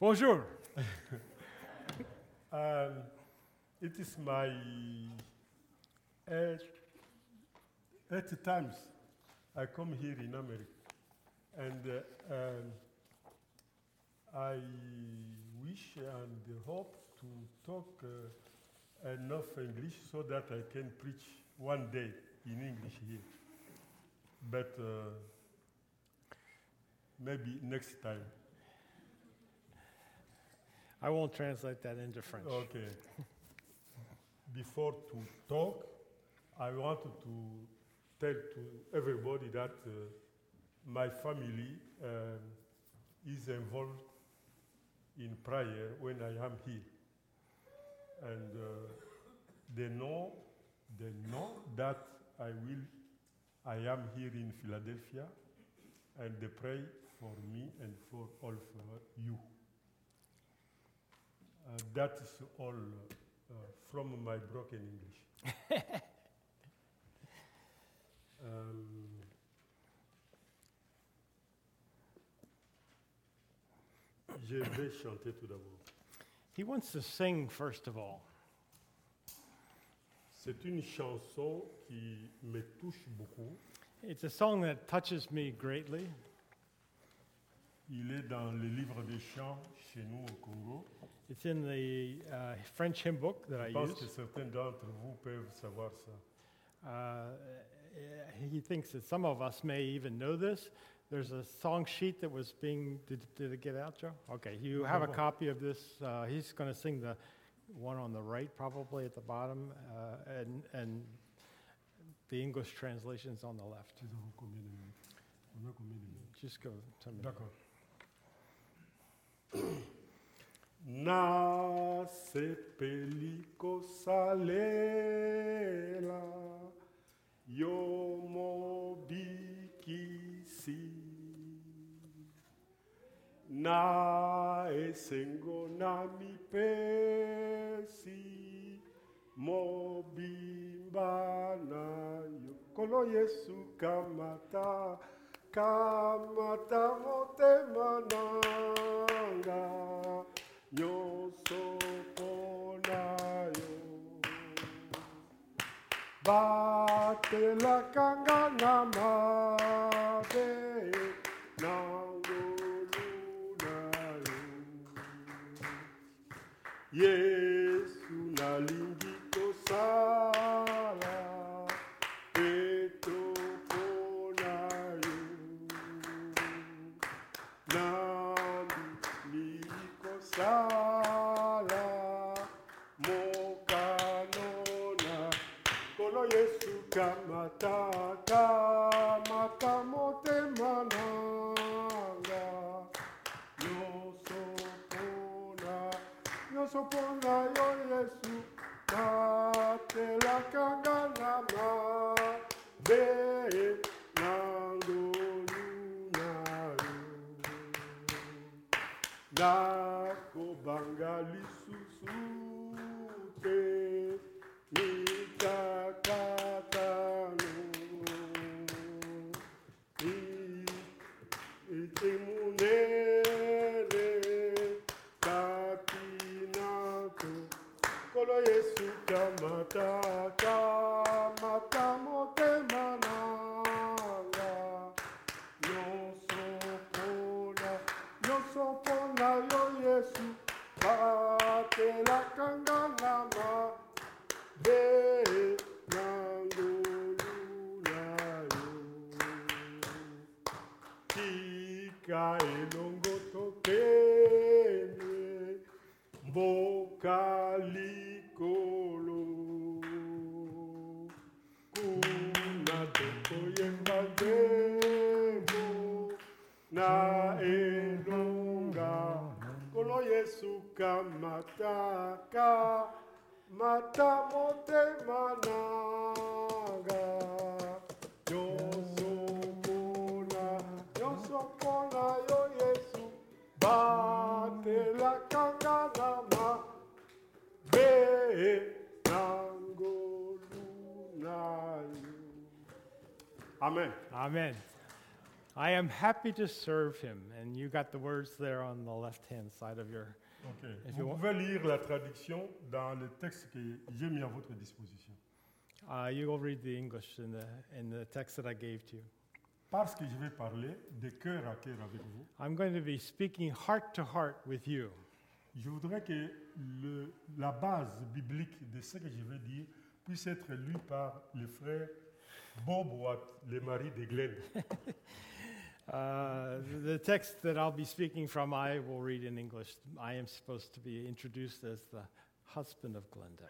Bonjour. It is my eighth times I come here in America, and I wish and hope to talk enough English so that I can preach one day in English here. But maybe next time. I won't translate that into French. Okay. Before to talk, I wanted to tell to everybody that my family is involved in prayer when I am here. And they know that I am here in Philadelphia, and they pray for me and for all of you. That is all from my broken English. Je vais chanter tout d'abord. He wants to sing first of all. C'est une chanson qui me touche beaucoup. It's a song that touches me greatly. Il est dans le livre des chants chez nous au Congo. It's in the French hymn book that I Je pense use. que certains d'entre vous peuvent savoir ça. He thinks that some of us may even know this. There's a song sheet that was being, did it get out, Joe? Okay, you have a copy of this. He's going to sing the one on the right, probably at the bottom, and the English translation's on the left. Just go to me. D'accord. Na sepeliko salela yo mobikisi na esengo na mipesi mobimba na yo kolo Yesu kamata motema nanga nyoso ponayo batela kanga na mabe nangolunayo Yesu nalingi kosala sala mokanona kolo Yesu kamata motema nanga nyoso pona yo Yesu batela kanga na mabe nakobanga lisusu te mitakatano itemunere kapinato kolo Yesu kamata motema nanga nyonso pona yo Yesu batela kanga na mabe nangolunayo tika elongo tokende mboka likolo kuna tokoyemba nzembo na elonga kolo Yesu kamata motema nanga nyonso pona yo Yesu batela kanga na mabe nangolunayo. Amen. Amen. I am happy to serve him. And you got the words there on the left-hand side of your... Ok. If you Vous want- pouvez lire la traduction dans le texte que j'ai mis à votre disposition. You will read the English in the text that I gave to you. Parce que je vais parler de cœur à cœur avec vous, I'm going to be speaking heart to heart with you. je voudrais que la base biblique de ce que je vais dire puisse être lue par le frère Bob Watt, le mari de Glenn. The text that I'll be speaking from, I will read in English. I am supposed to be introduced as the husband of Glenda.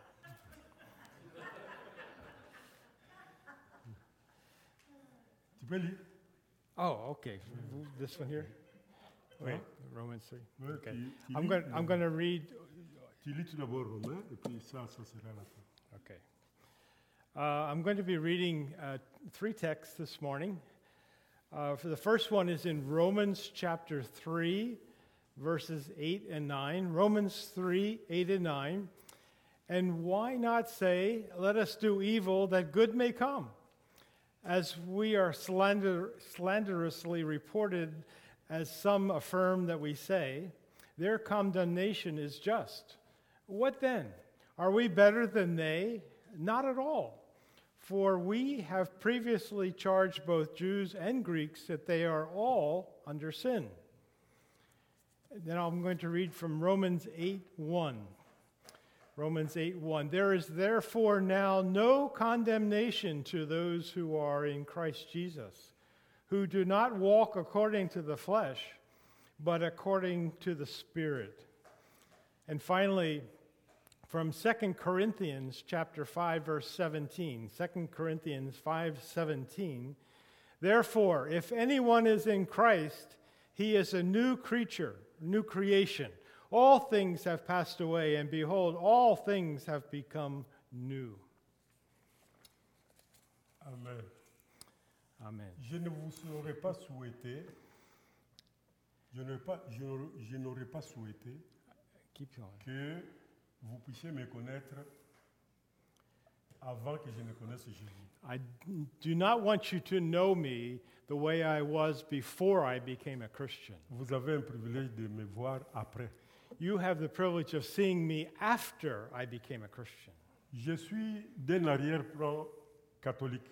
Tu peux lire? Oh, okay. This one here? Wait, Romans 3. Ouais, Okay. tu I'm lis- going to read. Tu lis tout d'abord Romain, et puis ça sera la fin. Okay. I'm going to be reading 3 texts this morning. For the first one is in Romans chapter 3, verses 8 and 9. Romans 3, 8 and 9. And why not say, let us do evil that good may come? As we are slanderously reported, as some affirm that we say, their condemnation is just. What then? Are we better than they? Not at all. For we have previously charged both Jews and Greeks that they are all under sin. Then I'm going to read from Romans 8:1. Romans 8:1. There is therefore now no condemnation to those who are in Christ Jesus, who do not walk according to the flesh, but according to the Spirit. And finally, from 2 Corinthians chapter 5, verse 17. 2 Corinthians 5:17. Therefore, if anyone is in Christ, he is a new creature, new creation. All things have passed away, and behold, all things have become new. Amen. Amen. Je ne vous aurais pas souhaité, je n'aurais pas souhaité Keep going. que vous puissiez me connaître avant que je ne connaisse Jésus. I do not want you to know me the way I was before I became a Christian. Vous avez un privilège de me voir après. You have the privilege of seeing me after I became a Christian. Je suis d'un arrière-plan catholique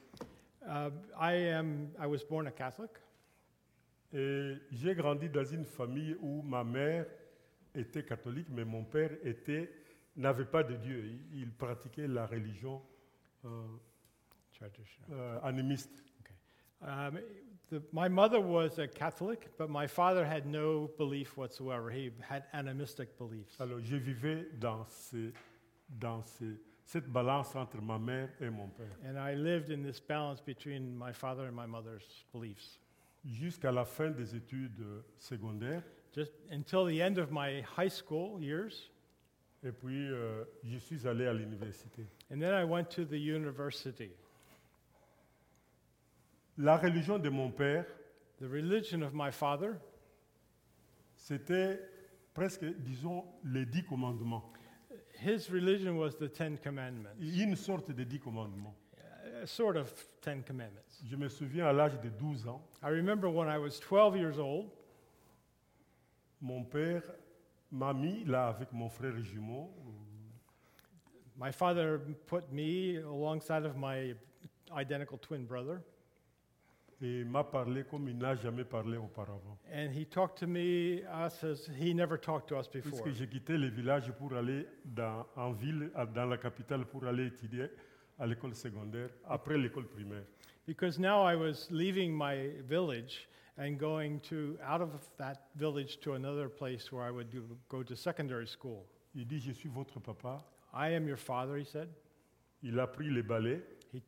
I was born a Catholic. et j'ai grandi dans une famille où ma mère était catholique, mais mon père n'avait pas de Dieu. Il pratiquait la religion Traditional. animiste. My mother was a Catholic, but my father had no belief whatsoever. He had animistic beliefs. Alors je vivais dans cette balance entre ma mère et mon père. And I lived in this balance between my father and my mother's beliefs. Jusqu'à la fin des études secondaires. Just until the end of my high school years. Et puis, je suis allé à l'université. And then I went to the university. La religion de mon père, The religion of my father, c'était presque, disons, les 10 commandements. his religion was the 10 Commandments, Une sorte de 10 commandements. Sort of 10 Commandments. Je me souviens à l'âge de 12 ans, I remember when I was 12 years old, mon père m'a mis là avec mon frère jumeau. my father put me alongside of my identical twin brother, Et m'a parlé comme il n'a jamais parlé auparavant. and he talked to us as he never talked to us before. Puisque j'ai quitté le village pour aller en ville, dans la capitale, pour aller étudier à l'école secondaire, après l'école primaire. Because now I was leaving my village and going out of that village to another place where I would go to secondary school. Il dit, je suis votre papa. I am your father, he said. Il a pris les balais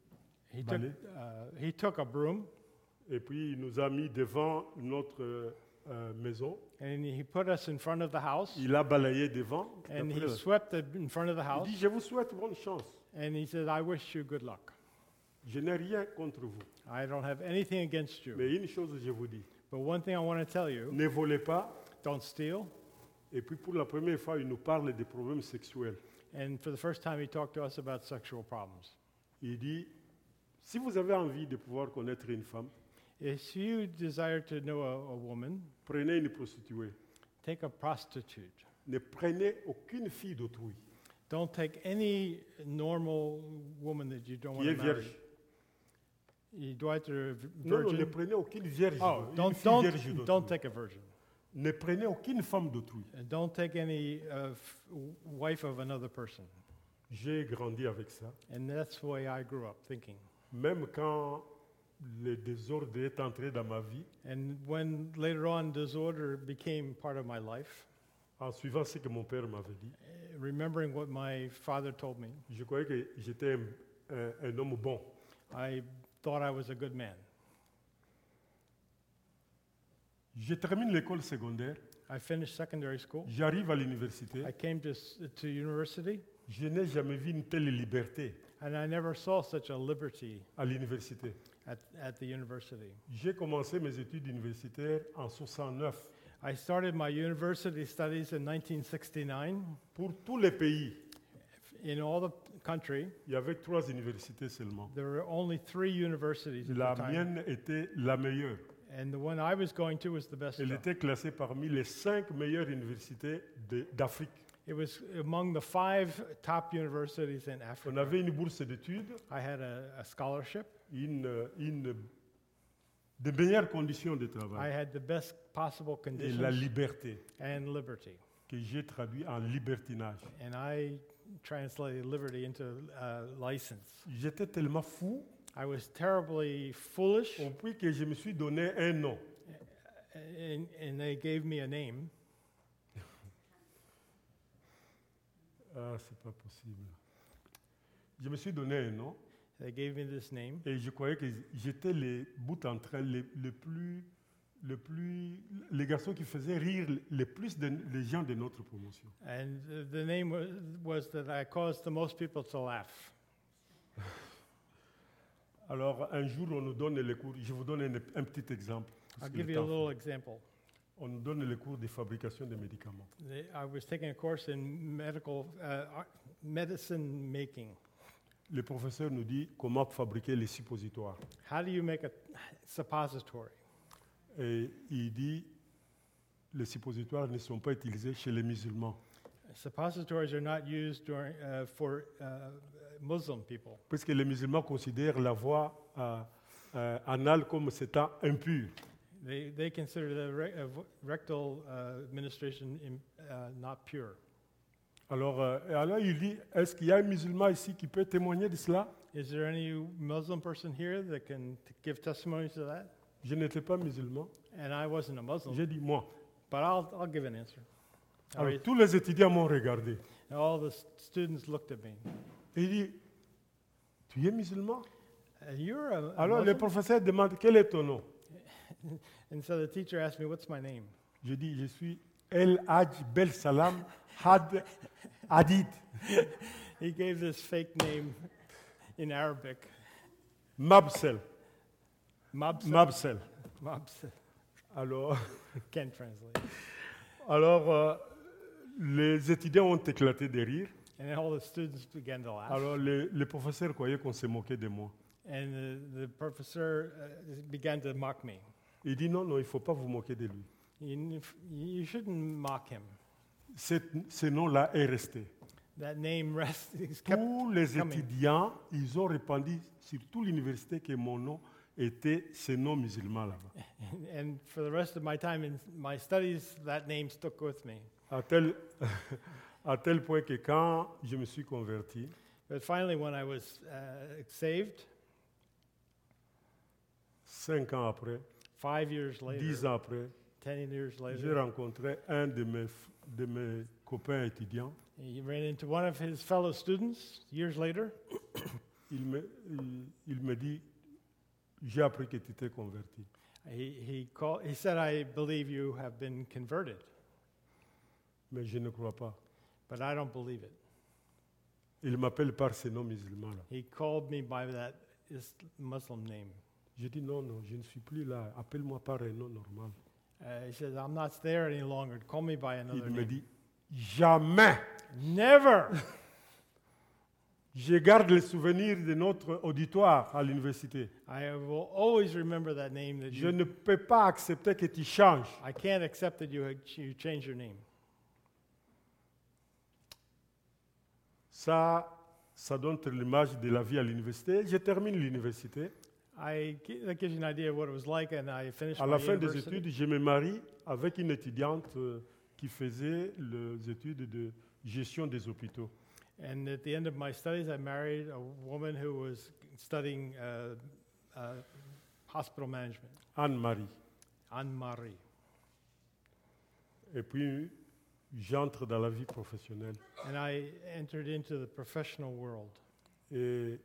He took a broom et puis il nous a mis devant notre maison. and he put us in front of the house Il a balayé devant. and Après, he swept in front of the il house dit, je vous souhaite bonne chance. and he said, I wish you good luck. Je n'ai rien contre vous. I don't have anything against you. Mais une chose, je vous dis, But one thing I want to tell you, ne volez pas. don't steal. Et puis pour la première fois, il nous parle des problèmes sexuels. And for the first time, he talked to us about sexual problems. Il dit, si vous avez envie de pouvoir connaître une femme, If you desire to know a woman, prenez une prostituée. take a prostitute. Ne prenez aucune fille d'autrui Don't take any normal woman that you don't qui want est to marry. vierge. You doit to Non, non, ne virgin. prenez aucune vierge. Oh, une don't fille vierge d'autrui. don't take a virgin. Ne prenez aucune femme d'autrui. And don't take any wife of another person. J'ai grandi avec ça. And that's the way I grew up thinking. Même quand le désordre est entré dans ma vie, And when later on disorder became part of my life, en suivant ce que mon père m'avait dit, remembering what my father told me, je croyais que j'étais un homme bon. I thought I was a good man. Je termine l'école secondaire, I finished secondary school. j'arrive à l'université, I came to university, je n'ai jamais vu une telle liberté and I never saw such a liberty à l'université. at the university. J'ai commencé mes études universitaires en 69. I started my university studies in 1969. Pour tous les pays, In all the country, il y avait 3 universités seulement. there were only 3 universities at La the time, mienne était la meilleure. and the one I was going to was the best. Elle one. était classée parmi les 5 meilleures universités d'Afrique. It was among the 5 top universities in On Africa. avait une bourse d'études, I had a scholarship. de meilleures conditions de I travail had the best possible et la conditions liberté, and liberty. que j'ai traduit en libertinage. And I translated liberty into license. J'étais tellement fou I was terribly foolish, au point que je me suis donné un nom. and they gave me a name. Ah, c'est pas possible. Je me suis donné un nom They gave me this name, et je croyais que j'étais le bout en train les garçons qui faisaient rire le plus les gens de notre promotion. and the name was that I caused the most people to laugh. Alors, un jour, on nous donne les cours. Je vous donne un petit exemple. parce I'll que give le you a temps little file. example. On nous donne les cours de fabrication de médicaments. I was taking a course in medicine making. Le professeur nous dit comment fabriquer les suppositoires. How do you make a suppository? Et il dit les suppositoires ne sont pas utilisés chez les musulmans. Suppositories are not used for Muslim people, Parce que les musulmans considèrent la voie anale comme étant impure. They consider the rectal administration not pure. Alors il dit, est-ce qu'il y a un musulman ici qui peut témoigner de cela? Is there any Muslim person here that can give testimony to that? Je n'étais pas musulman. And I wasn't a Muslim, J'ai dit, moi. but I'll give an answer. Alors tous les étudiants m'ont regardé. And all the students looked at me. Et il dit, tu es musulman? You're a Alors le Muslim? professeur demande, quel est ton nom? And so the teacher asked me, what's my name? Je dis, je suis El Hadj Bel Salam Had Hadid. He gave this fake name in Arabic. Mabsel. Mabsel. Mabsel. Mabsel. Alors, Can't translate. Les étudiants ont éclaté de rire. And then all the students began to laugh. Alors, le professeur croyait qu'on se moquait de moi. And the professor began to mock me. Il dit, non, non, il ne faut pas vous moquer de lui. You shouldn't mock him. Ce nom-là est resté. That name he's kept Tous les coming. étudiants, ils ont répandu sur toute l'université que mon nom était ce nom musulman là-bas. And for the rest of my time in my studies, that name stuck with me. À tel point que quand je me suis converti, But finally, when I was saved, 5 ans après, 5 years later, 10 ans après, 10 years j'ai later, rencontré un de mes copains étudiants. he ran into one of his fellow students years later. Il me dit, j'ai appris que tu t'es converti. He said, I believe you have been converted, Mais je ne crois pas. but I don't believe it. Il m'appelle par ce nom musulman-là. He called me by that Muslim name. J'ai dit, non, non, je ne suis plus là. Appelle-moi par un nom normal. He says, I'm not there any longer. Call me by another Il me name. dit, jamais. Never! Je garde le souvenir de notre auditoire à l'université. I will always remember that name that Je you. ne peux pas accepter que tu changes. I can't accept that you changed your name. Ça donne l'image de la vie à l'université. Je termine l'université. That gives you an idea of what it was like, and I finished À my la fin des university. études, je me marie avec une étudiante qui faisait les études de gestion des hôpitaux. And at the end of my studies, I married a woman who was studying hospital management, Anne-Marie. Anne-Marie. Et puis, j'entre dans la vie professionnelle. And I entered into the professional world. Et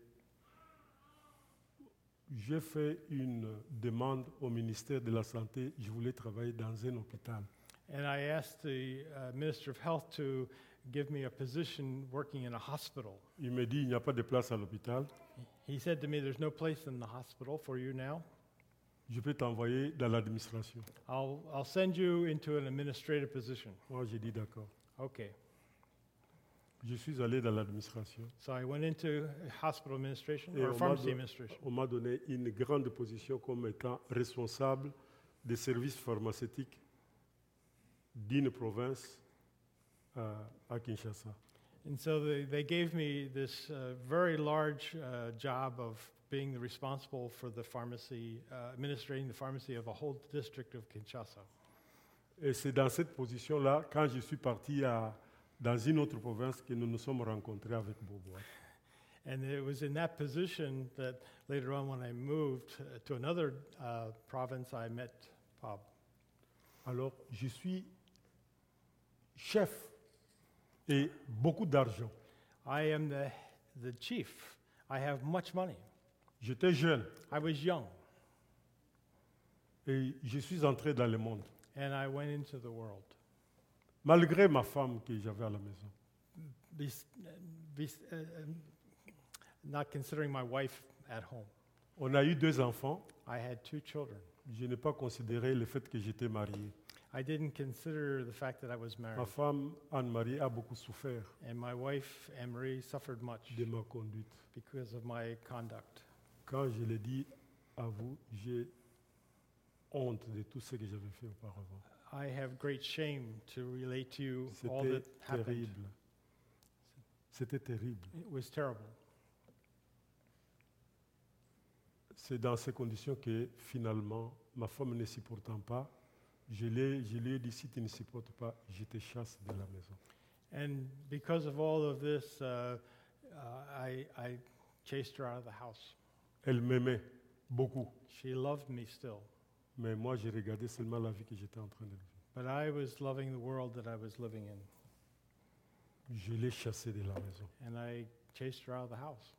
j'ai fait une demande au ministère de la Santé. Je voulais travailler dans un hôpital. And I asked the Minister of Health to give me a position working in a hospital. Il me dit, il n'y a pas de place à l'hôpital. He said to me, "There's no place in the hospital for you now. Je peux t'envoyer dans l'administration. I'll send you into an administrative position." Moi, j'ai dit d'accord. Okay. Je suis allé dans l'administration. So I went into hospital administration Et or pharmacy administration. on m'a donné une grande position comme étant responsable des services pharmaceutiques d'une province à Kinshasa. And so they gave me this very large job of being the responsible for the pharmacy, administrating the pharmacy of a whole district of Kinshasa. Et c'est dans cette position-là, quand je suis parti dans une autre province, que nous nous sommes rencontrés avec Bobo. And it was in that position that later on, when I moved to another province, I met Bob. Alors, je suis chef et beaucoup d'argent. I am the chief. I have much money. J'étais jeune I was young, et je suis entré dans le monde, and I went into the world. malgré ma femme que j'avais à la maison. Bes- bes- uh, um, Not considering my wife at home. On a eu 2 enfants. I had 2 children. Je n'ai pas considéré le fait que j'étais marié. I didn't consider the fact that I was Ma married. femme, Anne-Marie, a beaucoup souffert And my wife, Anne-Marie, suffered much de ma conduite. because of my conduct. Quand je l'ai dit à vous, j'ai honte de tout ce que j'avais fait auparavant. I have great shame to relate to you all C'était that happened. terrible. C'était terrible. It was terrible. C'est dans ces conditions que finalement, ma femme ne supportant pas, je lui ai dit, si tu ne supportes pas, je te chasse de la maison. And because of all of this, I chased her out of the house. Elle m'aimait beaucoup, She loved me still, mais moi, je regardais seulement la vie que j'étais en train de vivre. but I was loving the world that I was living in. Je l'ai chassée de la maison. And I chased her out of the house.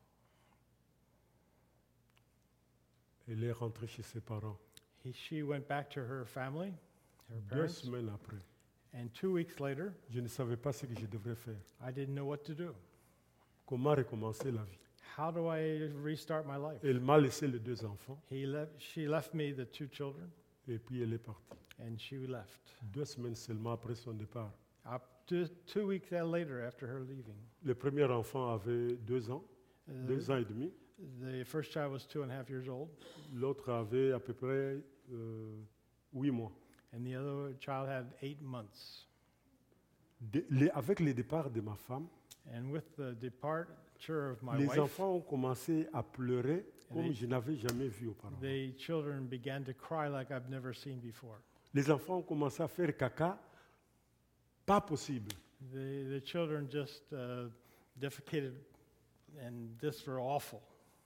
Elle est rentrée chez ses parents. She went back to her family, her 2 parents, semaines après, and 2 weeks later, je ne savais pas ce que je devrais faire. I didn't know what to do. Comment recommencer la vie? How do I restart my life? Elle m'a laissé les 2 enfants She left me the 2 children, et puis elle est partie. and she left. 2 semaines seulement après son départ. Up to 2 weeks later, after her leaving, Le premier enfant avait 2 ans, 2 ans et demi. the first child was 2.5 years old, L'autre avait à peu près 8 mois. and the other child had 8 months. Avec le départ de ma femme, And with the departure of my les wife, enfants ont commencé à pleurer comme they- je n'avais jamais vu auparavant. the children began to cry like I've never seen before. Les enfants ont commencé à faire caca, pas possible. The children just defecated, and this were awful.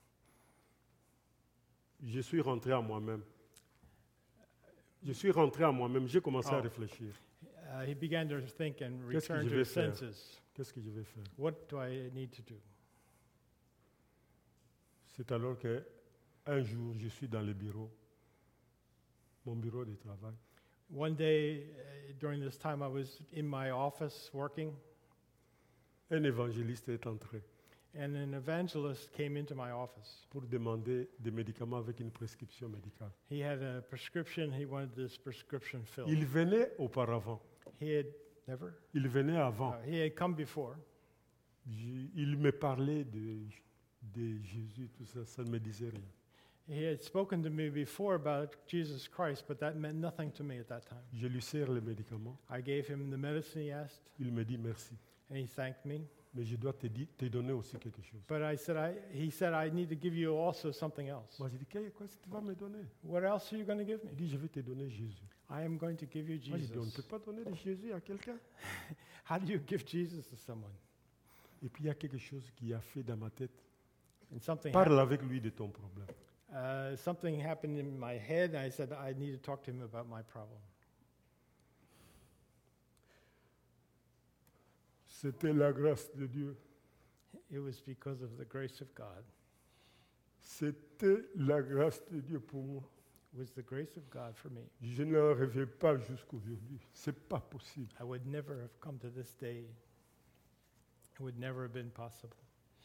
Je suis rentré à moi-même. J'ai commencé à Oh. réfléchir. He began to think and Qu'est-ce que return je to vais his faire? senses. Qu'est-ce que je vais faire? What do I need to do? C'est alors qu'un jour, je suis dans le bureau, mon bureau de travail. One day during this time, I was in my office working, Un évangéliste est entré and an evangelist came into my office. pour demander des médicaments avec une prescription médicale. He had a prescription. He wanted this prescription filled. Il venait auparavant. He had never. Il venait avant. He had come before, Il me parlait de Jésus, tout ça, ça ne me disait rien. He had spoken to me before about Jesus Christ, but that meant nothing to me at that time. Je lui sers les médicaments. I gave him the medicine he asked, Il me dit merci. and he thanked me. Mais je dois te donner aussi quelque chose. But he said, I need to give you also something else. Moi, j'ai dit, qu'est-ce que tu vas me donner? What else are you going to give me? Il dit, je vais te donner Jésus. I am going to give you Moi, j'ai dit, on ne peut Jesus. pas donner de Jésus à quelqu'un. How do you give Jesus to someone? Et puis, il y a quelque chose qui a fait dans ma tête. And something Parle avec lui de ton problème. something happened in my head, and I said, I need to talk to him about my problem. C'était la grâce de Dieu. It was because of the grace of God. C'était la grâce de Dieu pour moi. It was the grace of God for me. Je n'en reviens pas jusqu'aujourd'hui. C'est pas possible. I would never have come to this day. It would never have been possible.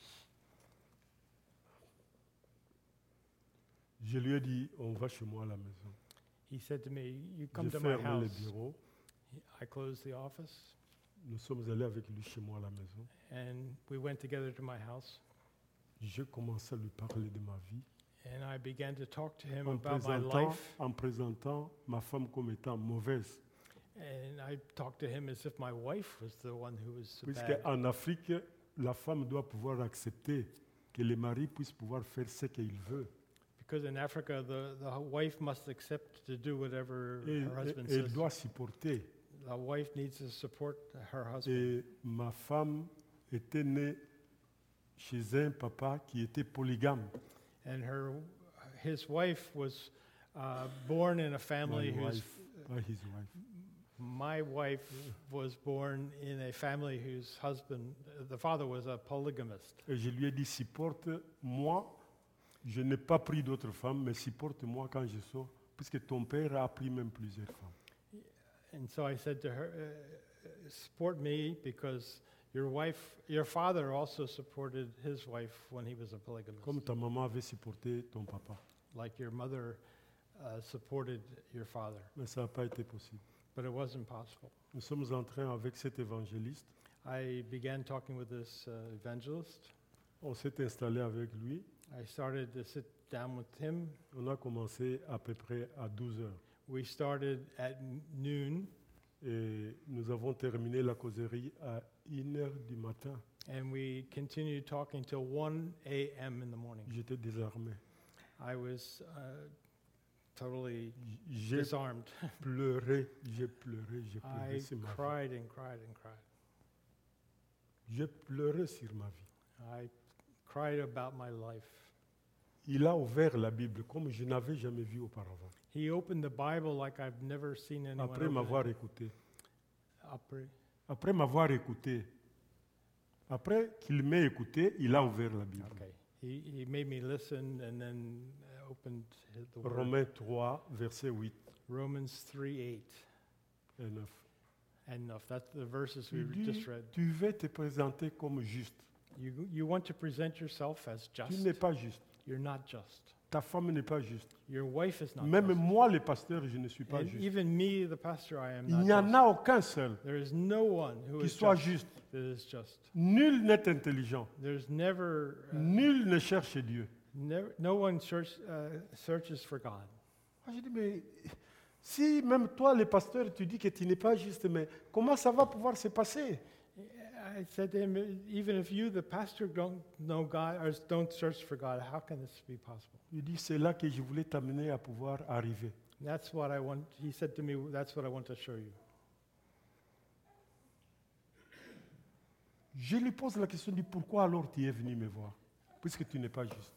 Je lui ai dit, on va chez moi à la maison. He said to me, you Je come to my ferme le house. bureau. I closed the office, Nous sommes allés avec lui chez moi à la maison. and we went together to my house. Je commençais à lui parler de ma vie. And I began to talk to him En about my présentant, life. en présentant ma femme comme étant mauvaise. And I talked to him as if my wife was the one who was so Puisque bad. en Afrique, la femme doit pouvoir accepter que le mari puisse pouvoir faire ce qu'il veut. Because in Africa, the wife must accept to do whatever Et her husband elle says. doit supporter. The wife needs to support her husband. Et ma femme était née chez un papa qui était polygame. And his wife was born in a family My whose wife, pas his wife. my wife was born in a family whose husband, the father was a polygamist. Et je lui ai dit, supporte-moi. Je n'ai pas pris d'autres femmes, mais supporte-moi quand je sors, puisque ton père a pris même plusieurs femmes. And so I said to her, support me because your father also supported his wife when he was a polygamist. Comme ta maman avait supporté ton papa. Like your mother supported your father. Mais ça n'a pas été possible. But it wasn't possible. Nous sommes entrés avec cet évangéliste. I began talking with this evangelist. On s'est installé avec lui. I started to sit down with him. On a commencé à peu près à 12 heures. We started at noon, Et nous avons terminé la causerie à 1 heure du matin. and we continued talking till 1 a.m. in the morning. J'étais désarmé. I was totally J'ai disarmed. pleuré, j'ai I pleuré sur ma vie. cried and cried and cried. J'ai pleuré sur ma vie. I cried about my life. Il a ouvert la Bible comme je n'avais jamais vu auparavant. He opened the Bible like I've never seen anyone Après open m'avoir it. écouté. Après. Après m'avoir écouté. Après qu'il m'ait écouté, il a ouvert la Bible. Okay. He made me listen and then opened the word. Romains 3, verset 8 Romans 3:8 et 9. and 9. That's the verses we Il dit, just read. tu veux te présenter comme juste. You want to present yourself as Tu just. n'es pas juste. You're not just. Ta femme n'est pas juste. Your wife is not Même just. moi, le pasteur, je ne suis pas And juste. even me, the pastor, I am Il not n'y en just. a aucun seul There is no one who qui is soit just. juste. That is just. Nul n'est intelligent. There's never, Nul ne cherche Dieu. no one searches for God. Moi, je dis, mais si même toi, le pasteur, tu dis que tu n'es pas juste, mais comment ça va pouvoir se passer? I said to him, even if you, the pastor, don't know God or don't search for God, how can this be possible? Il dit, c'est là que je voulais t'amener à pouvoir arriver. That's what I want. He said to me, that's what I want to show you. Je lui pose la question, dit, pourquoi alors tu es venu me voir, puisque tu n'es pas juste?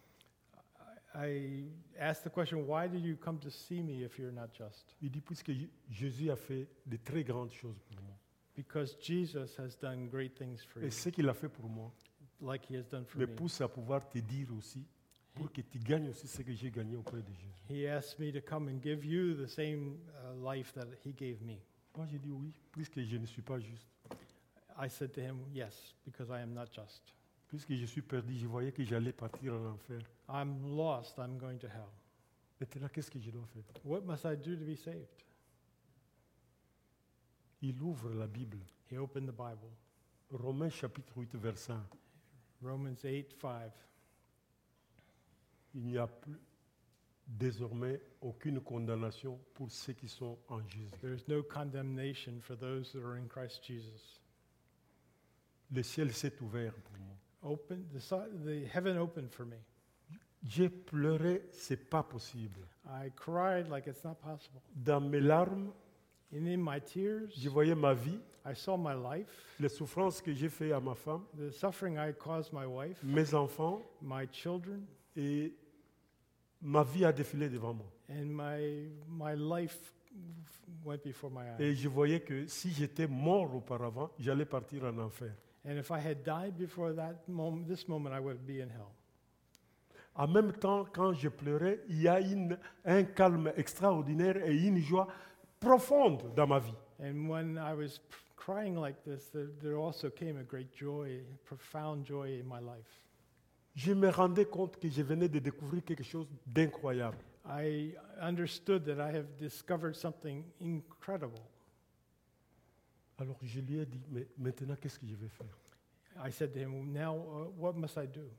I asked the question, why did you come to see me if you're not just? Il dit, puisque Jésus a fait de très grandes choses pour moi. Because Jesus has done great things for Et you, ce qu'il a fait pour moi like he has done for me me. pousse à pouvoir te dire aussi, pour que tu gagnes aussi ce que j'ai gagné auprès de Jésus. He asked me to come and give you the same life that he gave me. Moi, j'ai dit oui, puisque je ne suis pas juste. I said to him, yes, because I am not just. Puisque je suis perdu, je voyais que j'allais partir en enfer. I'm lost, I'm going to hell. Maintenant, qu'est-ce que je dois faire? What must I do to be saved? Il ouvre la Bible. He opened the Bible. Romains chapitre 8, verset 1. Romans 8:5. Il n'y a plus désormais aucune condamnation pour ceux qui sont en Jésus. There is no condemnation for those that are in Christ Jesus. Le ciel s'est ouvert pour moi. The heaven opened for me. J'ai pleuré, c'est pas possible. I cried like it's not possible. Dans mes larmes, And in my tears, je voyais ma vie, I saw my life, les souffrances que j'ai fait à ma femme, the suffering I caused my wife, mes enfants, my children, et ma vie a défilé devant moi. and my life went before my eyes. Et je voyais que si j'étais mort auparavant, j'allais partir en enfer. And if I had died before this moment, I would be in hell. En même temps, quand je pleurais, il y a un calme extraordinaire et une joie profonde dans ma vie. And when I was crying like this, there also came a great joy, profound joy in my life. Je me rendais compte que je venais de découvrir quelque chose d'incroyable. I understood that I have discovered something incredible. Alors je lui ai dit, mais maintenant, qu'est-ce que je vais faire? I said to him, now what must I do?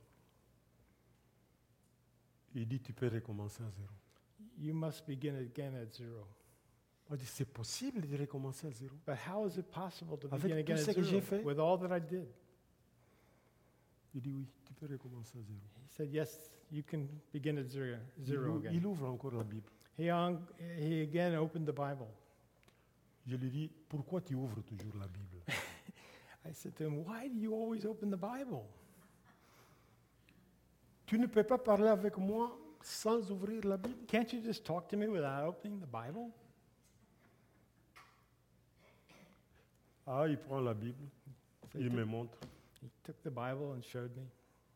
Il dit, tu peux recommencer à zéro. You must begin again at zero. On dit, c'est possible de recommencer à zéro. But how is it possible to Avec begin again tout ce at que j'ai zéro fait? with all that I did? Il dit, oui, tu peux recommencer à zéro. He said, yes, you can begin at zero again. Il ouvre encore la Bible. He again opened the Bible. Je lui dis, pourquoi tu ouvres toujours la Bible? I said to him, why do you always open the Bible? Tu ne peux pas parler avec moi sans ouvrir la Bible? Can't you just talk to me without opening the Bible? Ah, il prend la Bible, So il me montre. he took the Bible and showed me.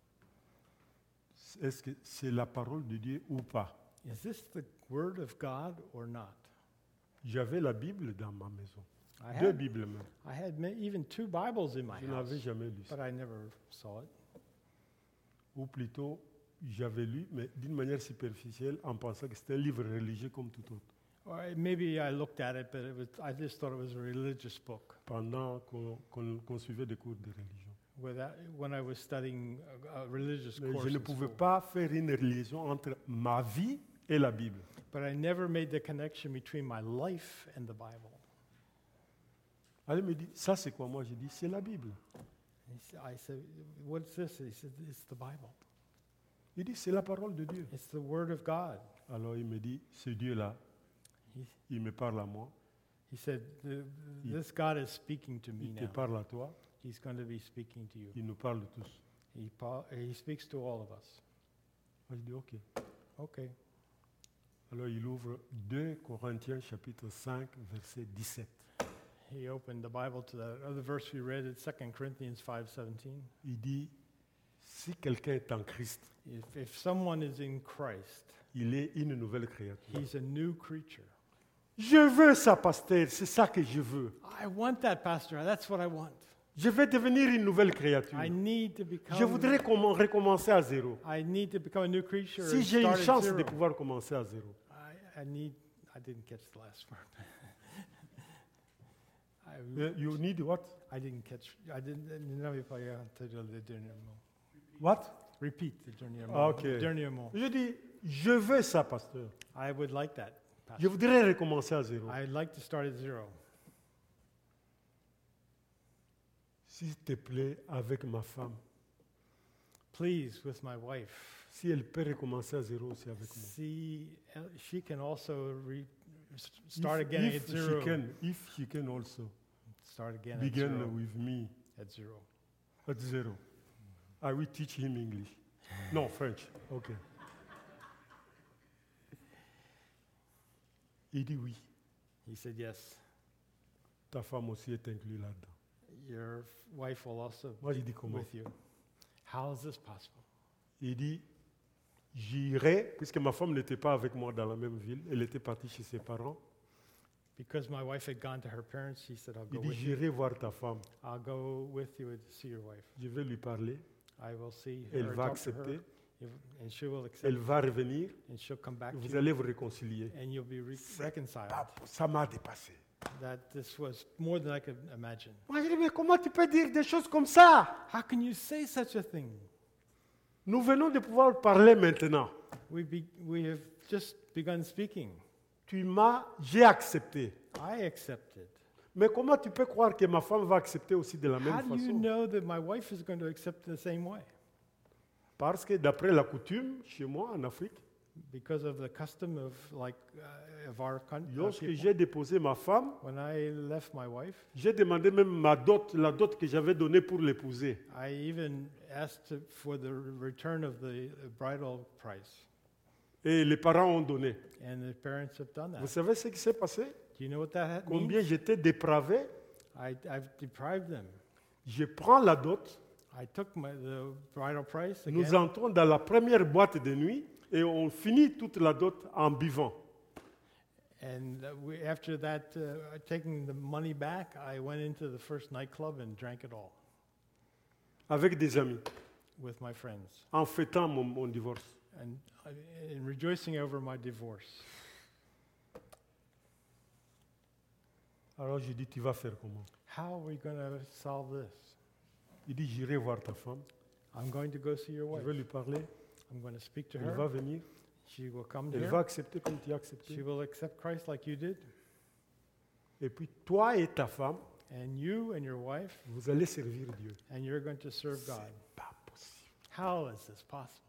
Est-ce que c'est la parole de Dieu ou pas? Is this the Word of God or not? J'avais la Bible dans ma maison. I Deux had, Bibles même. I had even 2 Bibles in my Je n'avais house, jamais lu ça. but I never saw it. Ou plutôt, j'avais lu, mais d'une manière superficielle, en pensant que c'était un livre religieux comme tout autre. Or maybe I looked at it, but I just thought it was a religious book. Pendant qu'on suivait des cours de religion. When I was studying a religious Mais course je ne in pouvais school. pas faire une liaison entre ma vie et la Bible. But I never made the connection between my life and the Bible. Elle me dit, ça c'est quoi? Moi je dis, c'est la Bible. I said, what's this? He said, it's the Bible. Il dit, c'est la parole de Dieu. It's the Word of God. Alors il me dit, ce Dieu-là, il me parle à moi, He said, this God is speaking to me il te now. parle à toi, He's going to be speaking to you. il nous parle tous. He speaks to all of us. Moi je dis, ok. Okay. Alors il ouvre 2 Corinthiens chapitre 5, verset 17. He opened the Bible to that other verse we read at 2 Corinthians 5:17. Il dit, si quelqu'un est en Christ, If someone is in Christ, il est une nouvelle créature. he's a new creature. Je veux ça, pasteur, c'est ça que je veux. I want that, Pastor. That's what I want. Je vais devenir une nouvelle créature. I need to become. Je voudrais recommencer à zéro. I need to become a new creature. Si and j'ai une start at chance zero. de pouvoir commencer à zéro. I didn't catch the last part. You need what? I didn't know if I to do the dernier mot. What? Repeat the dernier mot. Ah, ok. Dernier mot. Je dis, je veux ça, pasteur. I would like that, Je Pastor. voudrais recommencer à zéro. I'd like to start at zero. S'il te plaît, avec ma femme, Please, with my wife. si elle peut recommencer à zéro aussi avec moi. She can also start again if at zero. If she can also Start again at begin zero. with me At zero. at zero. I will teach him English. No, French. Okay. Il dit oui. He said yes. Ta femme aussi est inclue là-dedans. Your wife will also Moi, j'ai dit comment? with you. How is this possible? Il dit, j'irai, puisque ma femme n'était pas avec moi dans la même ville, elle était partie chez ses parents. Because my wife had gone to her parents, he said, I'll Il go dit, with you. j'irai voir ta femme. I'll go with you to see your wife. Je vais lui parler. I will see her, Elle va talk to her, accepter. and she will accept, Elle va revenir. and she'll come back to Vous you, allez vous réconcilier. and you'll be reconciled. Ça m'a dépassé. that this was more than I could imagine. Moi, je dis, mais comment tu peux dire des choses comme ça? How can you say such a thing? Nous venons de pouvoir parler maintenant. We have just begun speaking. J'ai accepté. I accepted. Mais comment tu peux croire que ma femme va accepter aussi de la How même do you façon? know that my wife is going to accept the same way? Parce que d'après la coutume, chez moi en Afrique, Because of the custom of of our country. lorsque j'ai déposé ma femme, When I left my wife, j'ai demandé même ma dot, la dot que j'avais donnée pour l'épouser. I even asked for the return of the bridal price, Et les parents ont donné. and the parents have done Vous that. savez ce qui s'est passé? Do you know what that Combien means? j'étais dépravé? I've deprived them. Je prends la dot, I took the bridal price nous again, entrons dans la première boîte de nuit et on finit toute la dot en buvant. and after that, taking the money back, I went into the first nightclub and drank it all Avec des amis, with my friends, en fêtant mon divorce. and rejoicing over my divorce. Alors je dis, tu vas faire comment? How are we going to solve this? Il dit, j'irai voir ta femme, I'm going to go see your je wife. vais lui parler, I'm going to speak to elle va her. venir, She will come elle here. va accepter comme tu as She accepté. will accept Christ like you did. Et puis toi et ta femme, And you and your wife, vous allez servir Dieu. and you're going to serve God. Pas possible. How is this possible?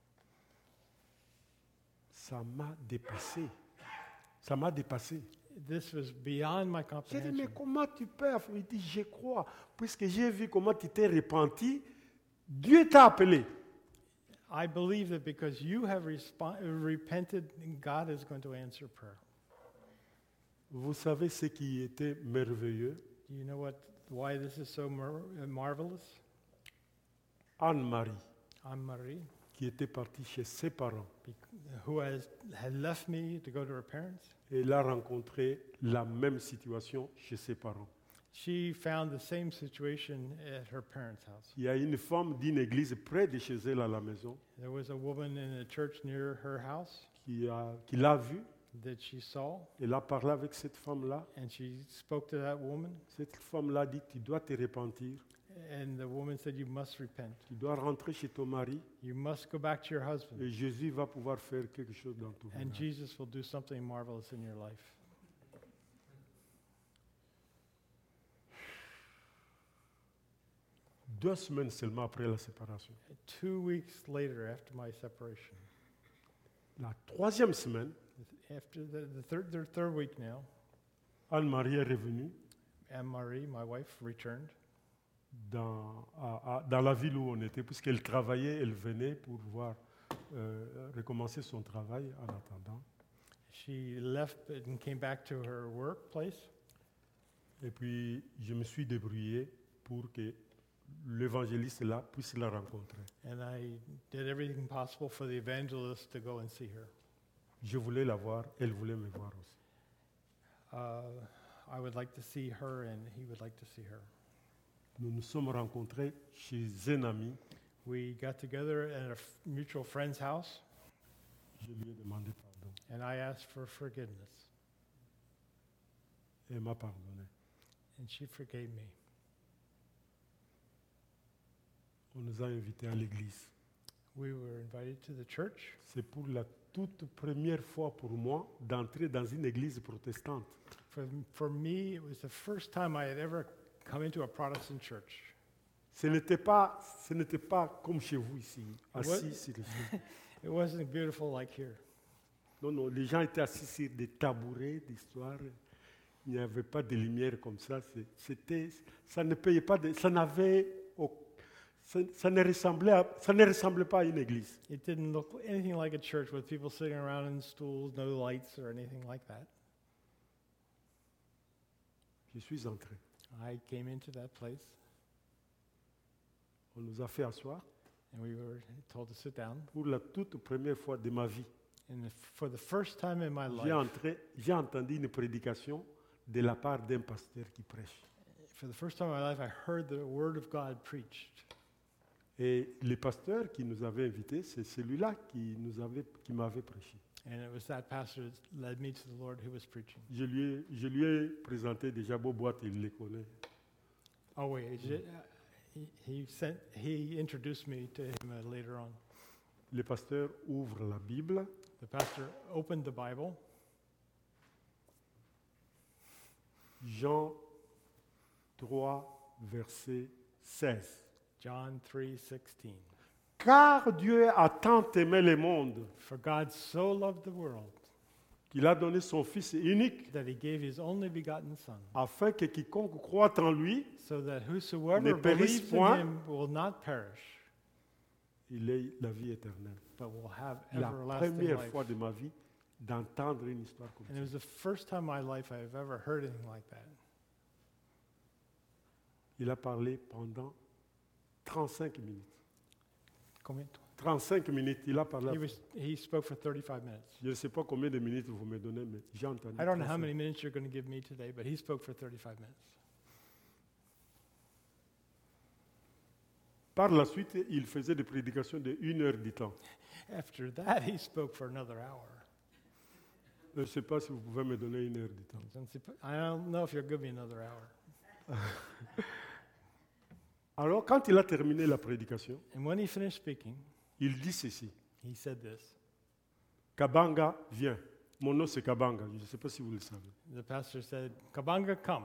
Ça m'a dépassé. Ça m'a dépassé. This was beyond my J'ai dit, mais comprehension. comment tu peux? Il dit, je crois, puisque j'ai vu comment tu t'es repenti, Dieu t'a appelé. I believe that because you have repented, God is going to answer prayer. Vous savez ce qui était merveilleux? Do you know why this is so marvelous? Anne-Marie, Anne-Marie, qui était partie chez ses parents, who had left me to go to her parents, elle a rencontré la même situation chez ses parents. she found the same situation at her parents' house. Il y a une femme d'une église près de chez elle à la maison There was a woman in a church near her house qui l'a vue. that she saw, Elle a parlé avec cette femme-là. and she spoke to that woman, Cette femme-là dit, tu dois te repentir. and the woman said, "You must repent. Tu dois rentrer chez ton mari You must go back to your husband, et Jésus va pouvoir faire quelque chose dans ton and vie. Jesus will do something marvelous in your life." 2 semaines seulement après la séparation. 2 weeks later, after my separation, La 3e semaine, after the third week now, Anne-Marie est revenue Anne-Marie, my wife, returned. dans la ville où on était, puisqu'elle travaillait, elle venait pour voir recommencer son travail en attendant. She left and came back to her workplace, Et puis, je me suis débrouillé pour que l'évangéliste là puisse la rencontrer. and I did everything possible for the evangelist to go and see her. Je voulais la voir, elle voulait me voir aussi. I would like to see her, and he would like to see her. Nous nous sommes rencontrés chez un ami. We got together at a mutual friend's house, Je lui ai demandé pardon. and I asked for forgiveness, Elle m'a pardonné. and she forgave me. On nous a invités à l'église. We were invited to the church. C'est pour la toute première fois pour moi d'entrer dans une église protestante. For me, it was the first time I had ever come into a Protestant church. Ce n'était pas comme chez vous ici, assis What? sur les chaises. It wasn't beautiful like here. Non, non, les gens étaient assis sur des tabourets d'histoire. Il n'y avait pas de lumière comme ça. Ça ne payait pas, ça ne ressemblait pas à une église. It didn't look anything like a church with people sitting around in stools, no lights or anything like that. Je suis entré. I came into that place, On nous a fait asseoir and we were told to sit down. pour la toute première fois de ma vie. And for the first time in my life, J'ai entendu une prédication de la part d'un pasteur qui prêche. for the first time in my life, I heard the word of God preached. Et le pasteur qui nous avait invités, c'est celui-là qui m'avait prêché. And it was that pastor that led me to the Lord who was preaching. Je lui ai présenté déjà Boboat, il les connaît. Oh wait, he introduced me to him later on. Le pasteur ouvre la Bible. The pastor opened the Bible. Jean 3, verset 16. John 3:16. Car Dieu a tant aimé le monde For God so loved the world qu'il a donné son Fils unique that he gave his only begotten Son, afin que quiconque croit en lui, so that whosoever Ne périsse believes in point. him will not perish, il ait la vie éternelle. but will have La everlasting première life. fois de ma vie d'entendre une histoire comme And it ça. was the first time in my life I've ever heard anything like that. Il a parlé pendant 35 minutes. Combien? 35 minutes, il a parlé. He spoke for 35 minutes. Je ne sais pas combien de minutes vous me donnez, mais j'ai entendu. I don't know how 35. many minutes you're going to give me today, but he spoke for 35 minutes. Par la suite, il faisait des prédications de 1 heure du temps. After that, he spoke for another hour. Je ne sais pas si vous pouvez me donner 1 heure du temps. I don't know if you'll give me another hour. Alors, quand il a terminé la prédication, And when he finished speaking, il dit ceci. he said this. Kabanga, viens. Mon nom, c'est Kabanga. Je ne sais pas si vous le savez. The pastor said, Kabanga, come.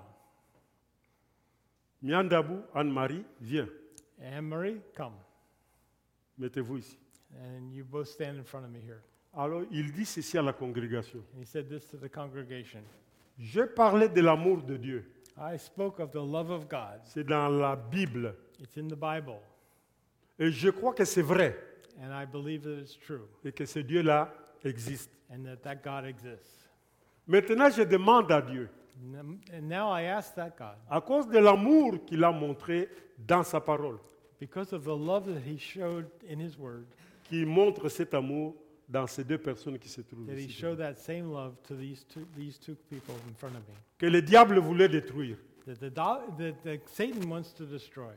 Miandabu, Anne-Marie, viens. Anne-Marie, come. Mettez-vous ici. And you both stand in front of me here. Alors, il dit ceci à la congrégation. And he said this to the congregation. Je parlais de l'amour de Dieu. I spoke of the love of God. C'est dans la Bible. It's in the Bible. Et je crois que c'est vrai. And I believe that it's true. Et que ce Dieu-là existe. And that God exists. Maintenant, je demande à Dieu, And now I ask that God, à cause de l'amour qu'il a montré dans sa parole, because of the love that he showed in his word, qu'il montre cet amour dans ces deux personnes qui se trouvent that he ici. showed that same love to these two people in front of me. Que le diable voulait détruire. That Satan wants to destroy.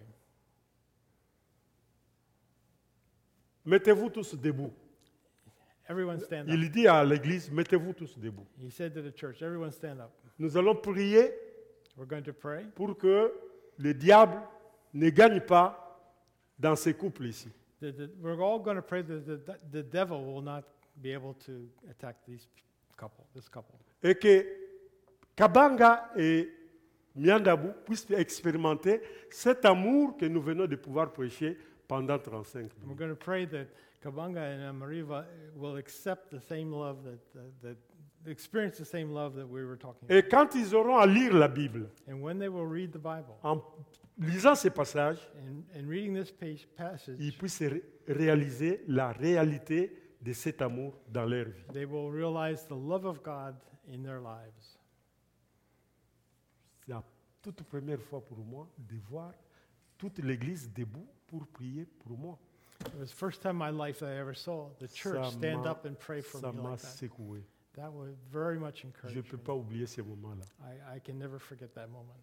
Mettez-vous tous debout. Everyone stand up. Il dit à l'église, mettez-vous tous debout. He said to the church, everyone stand up. Nous allons prier We're going to pray pour que le diable ne gagne pas dans ces couples ici. We're all going to pray that the devil will not be able to attack this couple. Et que Kabanga et Miandabu puissent expérimenter cet amour que nous venons de pouvoir prêcher pendant 35 And we're minutes. going to pray that Kabanga and Mariva will accept the same love that experience the same love that we were talking about. Et quand ils auront à lire la Bible, And when they will read the Bible, en lisant ces passages, and reading this passage, ils puissent réaliser la réalité de cet amour dans leur vie. they will realize the love of God in their lives. C'est la toute première fois pour moi de voir toute l'église debout pour prier pour moi. It was the first time in my life that I ever saw the church stand up and pray for Ça me m'a like that. secoué. That would very much Je encourage ne peux me. pas oublier ces moments-là. I can never forget that moment.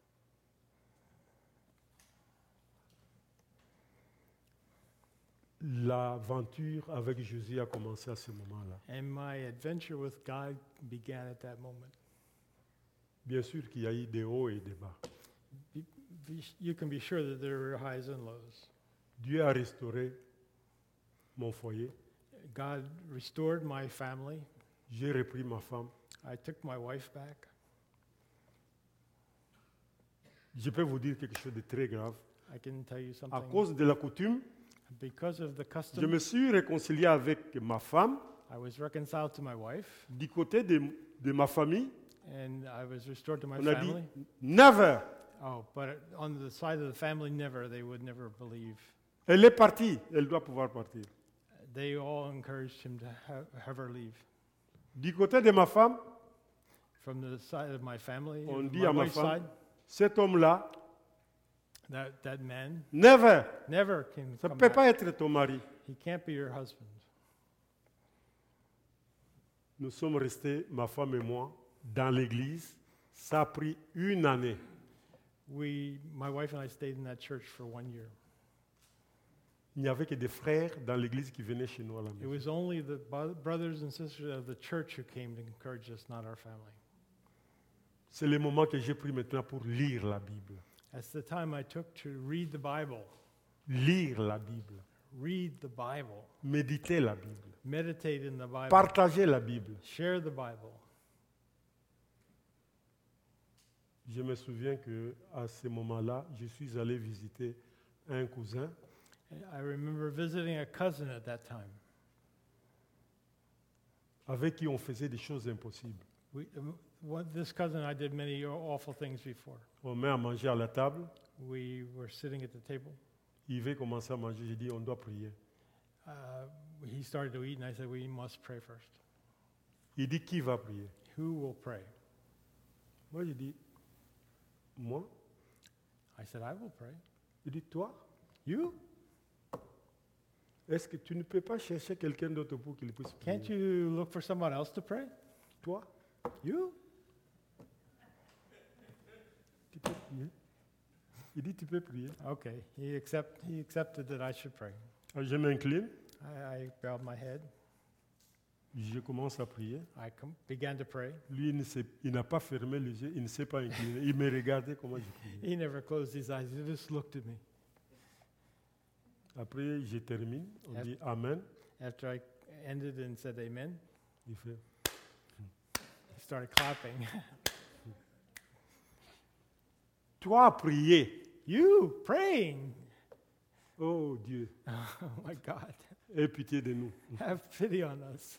L'aventure avec Jésus a commencé à ce moment-là. And my adventure with God began at that moment. Bien sûr qu'il y a eu des hauts et des bas. You can be sure that there were highs and lows. Dieu a restauré mon foyer. God restored my family. J'ai repris ma femme. I took my wife back. Je peux vous dire quelque chose de très grave. I can tell you À something. cause de la coutume, Because of the je custom, me suis réconcilié avec ma femme. I was reconciled to my wife, Du côté de ma famille, and I was restored to my on a dit family. never. Oh, but on the side of the family, never. They would never believe. Elle est partie, elle doit pouvoir partir. They all encouraged him to have her leave. Du côté de ma femme, From the side of my family, on dit my à ma wife's femme, side, cet homme-là, that man never, never can ça ne come peut back. pas être ton mari. He can't be your husband. Nous sommes restés, ma femme et moi, dans l'église. Ça a pris 1 année. My wife and I stayed in that church for 1 year. Il n'y avait que des frères dans l'église qui venaient chez nous à la It maison. was only the brothers and sisters of the church who came to encourage us, not our family. C'est le moment que j'ai pris maintenant pour lire la Bible. That's the time I took to read the Bible. Lire la Bible. Read the Bible. Méditer la Bible. Meditate in the Bible. Partager la Bible. Share the Bible. Je me souviens qu'à ce moment-là, je suis allé visiter un cousin. I remember visiting a cousin at that time. Avec qui on faisait des choses impossibles. This cousin and I did many awful things before. On met à manger à la table. We were sitting at the table. Il veut commencer à manger. J'ai dit, on doit prier. He started to eat, and I said, we must pray first. Il dit, qui va prier? Who will pray? Moi, j'ai dit, moi. I said, I will pray. Il dit, toi? You? Est-ce que tu ne peux pas chercher quelqu'un d'autre pour qu'il puisse prier? Can't you look for someone else to pray? Toi? You? Tu peux prier? Il dit, tu peux prier. Okay. He accepted that I should pray. Alors, je m'incline. I bowed my head. Je commence à prier. Began to pray. Lui, il n'a pas fermé les yeux, il ne s'est pas incliné. Il me regardait comment je priais. He never closed his eyes. He just looked at me. Après, je termine. On Yep. dit Amen. After I ended and said amen, Il fait. he started clapping. Toi, prier. You praying? Oh Dieu, Oh my God. aie pitié de nous. Have pity on us.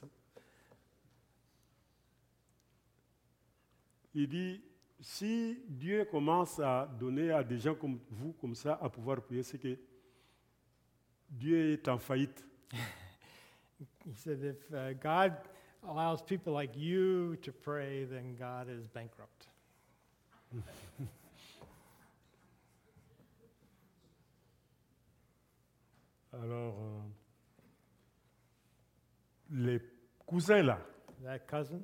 Il dit, si Dieu commence à donner à des gens comme vous, comme ça, à pouvoir prier, c'est que Dieu est en faillite. He said, if God allows people like you to pray, then God is bankrupt. Alors, les cousins là, That cousin,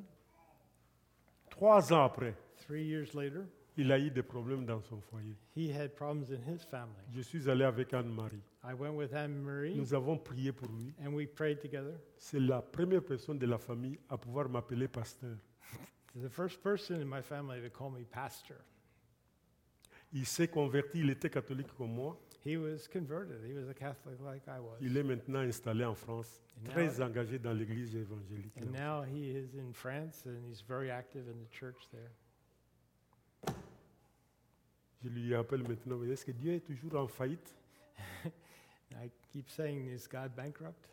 3 ans après, 3 years later, il a eu des problèmes dans son foyer. he had problems in his family. Je suis allé avec Anne-Marie. I went with Anne-Marie, Nous avons prié pour lui. and we prayed together. C'est la première personne de la famille à pouvoir m'appeler pasteur. The first person in my family to call me pastor. Il s'est converti, il était catholique comme moi. He was converted. He was a Catholic like I was. Il est maintenant installé en France, And très now- engagé dans l'église évangélique. And now he is in France, and he's very active in the church there. Je lui rappelle maintenant, mais est-ce que Dieu est toujours en faillite? I keep saying, is God bankrupt?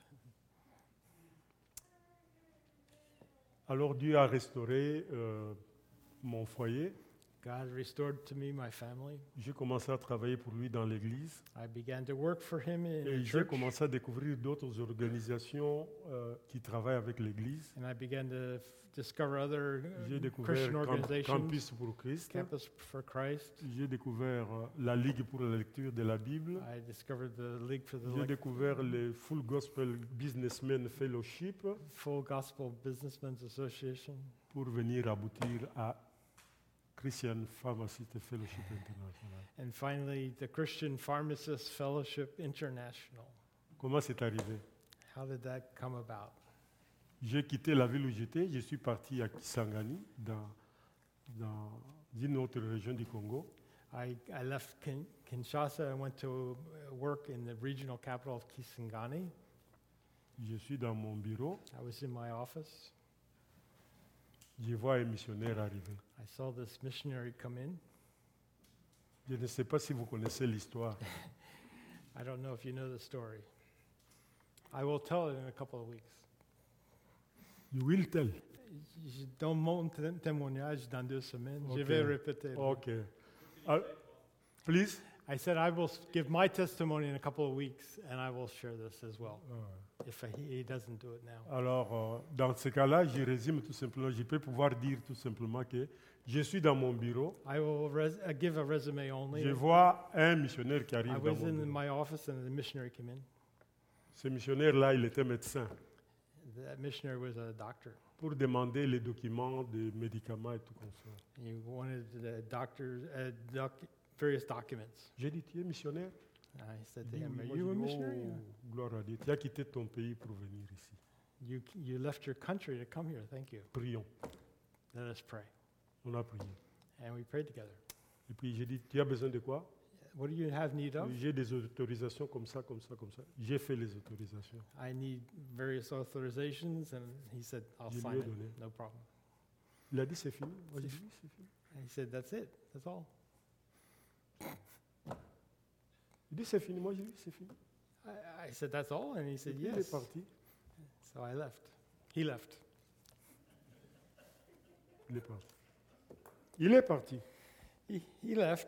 Alors Dieu a restauré mon foyer. God restored to me my family. J'ai commencé à travailler pour lui dans l'église. I began to work for him in Et the j'ai church, commencé à découvrir d'autres organisations qui travaillent avec l'église. and I began to discover other J'ai découvert Christian organizations, Campus pour Christ. Campus for Christ. J'ai découvert la Ligue pour la lecture de la Bible. I discovered the League for the J'ai découvert le Full Gospel Businessmen Fellowship Full Gospel Businessmen's Association, pour venir aboutir à Christian Pharmacist Fellowship International. and finally the Christian Pharmacists Fellowship International. Comment c'est arrivé? How did that come about? J'ai quitté la ville où j'étais, je suis parti à Kisangani, dans une autre région du Congo. I left Kinshasa and went to work in the regional capital of Kisangani. Je suis dans mon bureau, I was in my office. je vois un missionnaire arriver. I saw this missionary come in. Je ne sais pas si vous connaissez l'histoire. I don't know if you know the story. I will tell it in a couple of weeks. You will tell. Je donne mon témoignage dans 2 semaines. Je Ok. vais répéter. Ok. Please. I said I will give my testimony in a couple of weeks, and I will share this as well, if he doesn't do it now. Alors, dans ce cas-là, je résume tout simplement. Je peux pouvoir dire tout simplement que je suis dans mon bureau. I will give a resume only. Je vois un missionnaire qui arrive I dans was mon in bureau. my office, and the missionary came in. Ce missionnaire-là, il était médecin That missionary was a doctor. pour demander les documents des médicaments et tout comme ça. He wanted the various documents. J'ai dit, tu es missionnaire? I said to Il dit, him, oui. are Moi, you a je dis, missionary? oh, gloire à Dieu. Tu as quitté ton pays pour venir ici. You left your country to come here. Thank you. Prions. Let us pray. On a prié. And we prayed together. Et puis j'ai dit, tu as besoin de quoi? What do you have need of? J'ai des autorisations comme ça, comme ça, comme ça. J'ai fait les autorisations. I need various authorizations. And he said, I'll Je lui sign ai it. donné. No problem. Il a dit, c'est fini. Moi, j'ai dit, oui, c'est fini. And he said, that's it. That's all. Il dit, c'est fini. Moi, j'ai dit, c'est fini. I said, that's all? And he Et said, puis, il est yes. parti. So I left. He left. Il est parti. Il est parti. He left.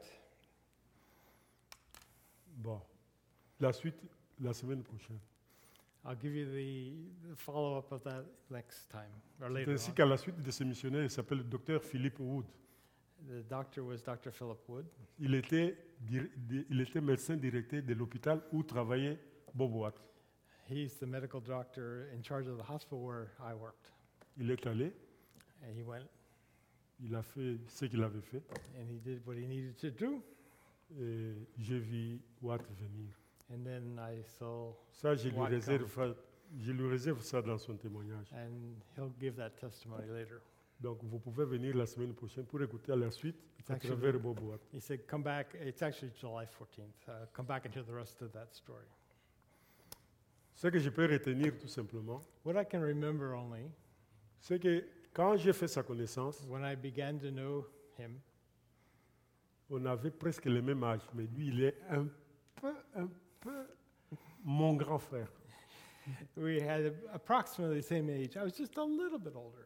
Bon. La suite, la semaine prochaine. I'll give you the follow-up of that next time, or C'est later ainsi on. qu'à la suite de ce missionnaire, il s'appelle le docteur Philip Wood. The doctor was Dr. Philip Wood. Il était médecin directeur de l'hôpital où travaillait Bob Watt. He's the medical doctor in charge of the hospital where I worked. Il est allé, And he went il a fait ce qu'il avait fait, and he did what he needed to do. et j'ai vu Watt venir. And then I saw, Ça, je Watt lui réserve ça dans son témoignage. and he'll give that testimony later. Donc, vous pouvez venir la semaine prochaine pour écouter à la suite à Actually- travers Bob Watt. He said, come back, it's actually July 14th, come back and hear the rest of that story. Ce que je peux retenir tout simplement, What I can remember only, c'est que quand j'ai fait sa connaissance, when I began to know him, on avait presque le même âge, mais lui, il est un peu mon grand frère. we had approximately the same age. I was just a little bit older.